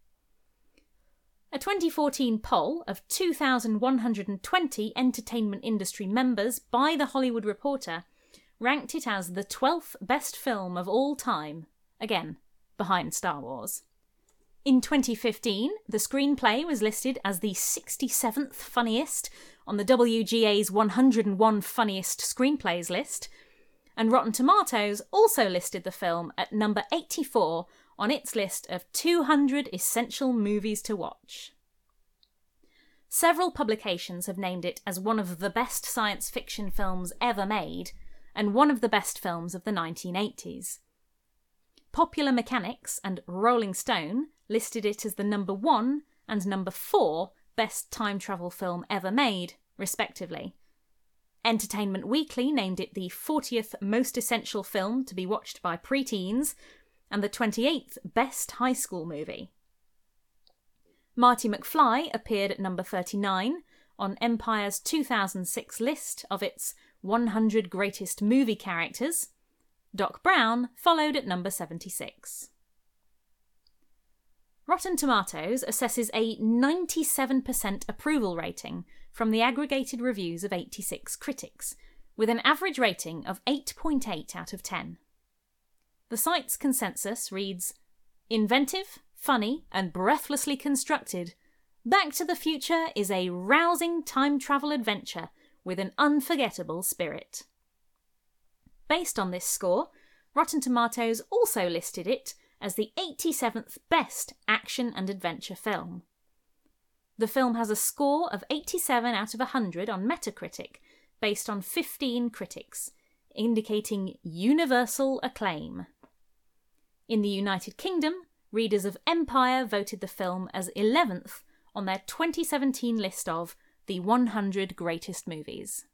A 2014 poll of 2,120 entertainment industry members by The Hollywood Reporter ranked it as the 12th best film of all time, again, behind Star Wars. In 2015, the screenplay was listed as the 67th funniest on the WGA's 101 Funniest Screenplays list, and Rotten Tomatoes also listed the film at number 84 on its list of 200 essential movies to watch. Several publications have named it as one of the best science fiction films ever made, and one of the best films of the 1980s. Popular Mechanics and Rolling Stone listed it as the number 1 and number 4 best time travel film ever made, respectively. Entertainment Weekly named it the 40th most essential film to be watched by preteens, and the 28th best high school movie. Marty McFly appeared at number 39 on Empire's 2006 list of its 100 greatest movie characters. Doc Brown followed at number 76. Rotten Tomatoes assesses a 97% approval rating from the aggregated reviews of 86 critics, with an average rating of 8.8 out of 10. The site's consensus reads, "Inventive, funny, and breathlessly constructed, Back to the Future is a rousing time travel adventure with an unforgettable spirit." Based on this score, Rotten Tomatoes also listed it as the 87th best action and adventure film. The film has a score of 87 out of 100 on Metacritic, based on 15 critics, indicating universal acclaim. In the United Kingdom, readers of Empire voted the film as 11th on their 2017 list of the 100 greatest movies.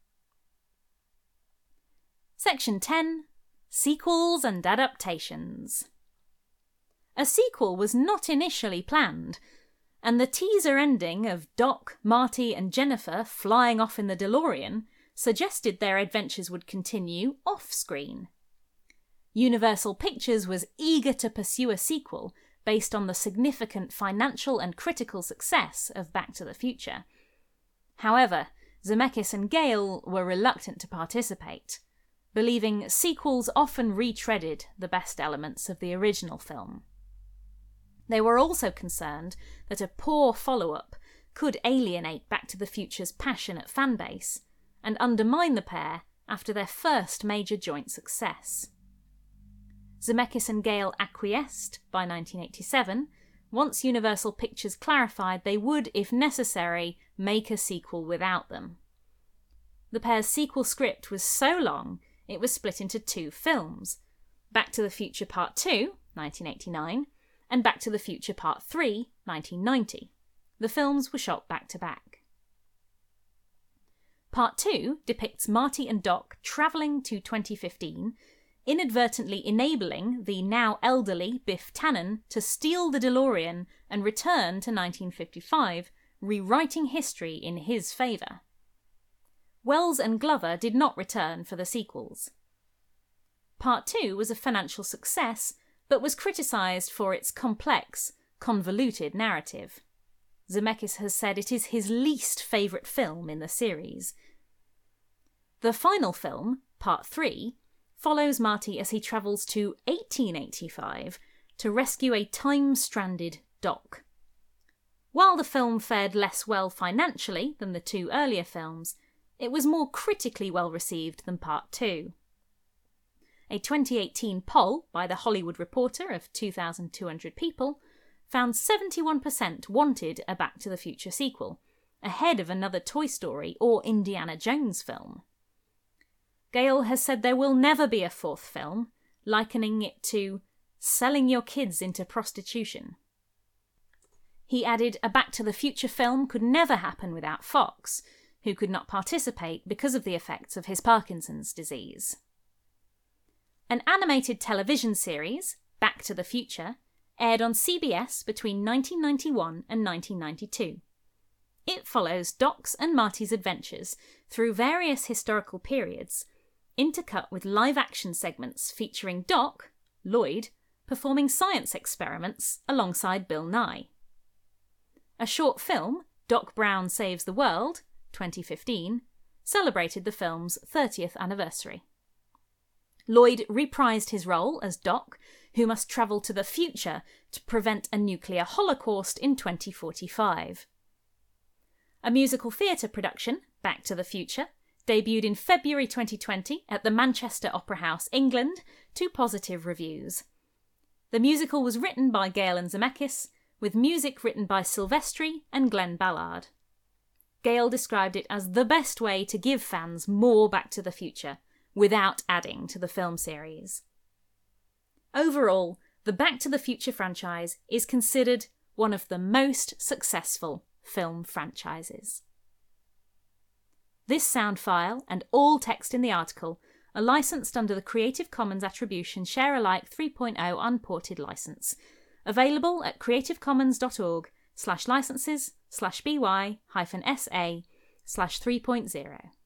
Section 10. Sequels and Adaptations. A sequel was not initially planned, and the teaser ending of Doc, Marty and Jennifer flying off in the DeLorean suggested their adventures would continue off-screen. Universal Pictures was eager to pursue a sequel based on the significant financial and critical success of Back to the Future. However, Zemeckis and Gale were reluctant to participate, believing sequels often retreaded the best elements of the original film. They were also concerned that a poor follow-up could alienate Back to the Future's passionate fanbase and undermine the pair after their first major joint success. Zemeckis and Gale acquiesced by 1987, once Universal Pictures clarified they would, if necessary, make a sequel without them. The pair's sequel script was so long it was split into 2 films, Back to the Future Part 2, 1989, and Back to the Future Part 3, 1990. The films were shot back-to-back. Part 2 depicts Marty and Doc travelling to 2015, inadvertently enabling the now elderly Biff Tannen to steal the DeLorean and return to 1955, rewriting history in his favour. Wells and Glover did not return for the sequels. Part 2 was a financial success, but was criticised for its complex, convoluted narrative. Zemeckis has said it is his least favourite film in the series. The final film, Part 3, follows Marty as he travels to 1885 to rescue a time-stranded Doc. While the film fared less well financially than the two earlier films, it was more critically well received than Part 2. A 2018 poll by The Hollywood Reporter of 2,200 people found 71% wanted a Back to the Future sequel, ahead of another Toy Story or Indiana Jones film. Gale has said there will never be a fourth film, likening it to selling your kids into prostitution. He added a Back to the Future film could never happen without Fox, who could not participate because of the effects of his Parkinson's disease. An animated television series, Back to the Future, aired on CBS between 1991 and 1992. It follows Doc's and Marty's adventures through various historical periods, intercut with live-action segments featuring Doc, Lloyd, performing science experiments alongside Bill Nye. A short film, Doc Brown Saves the World, 2015, celebrated the film's 30th anniversary. Lloyd reprised his role as Doc, who must travel to the future to prevent a nuclear holocaust in 2045. A musical theatre production, Back to the Future, debuted in February 2020 at the Manchester Opera House, England, to positive reviews. The musical was written by Gale and Zemeckis, with music written by Silvestri and Glenn Ballard. Gale described it as the best way to give fans more Back to the Future, without adding to the film series. Overall, the Back to the Future franchise is considered one of the most successful film franchises. This sound file and all text in the article are licensed under the Creative Commons Attribution Share Alike 3.0 Unported license, available at creativecommons.org/licenses/by-sa/3.0.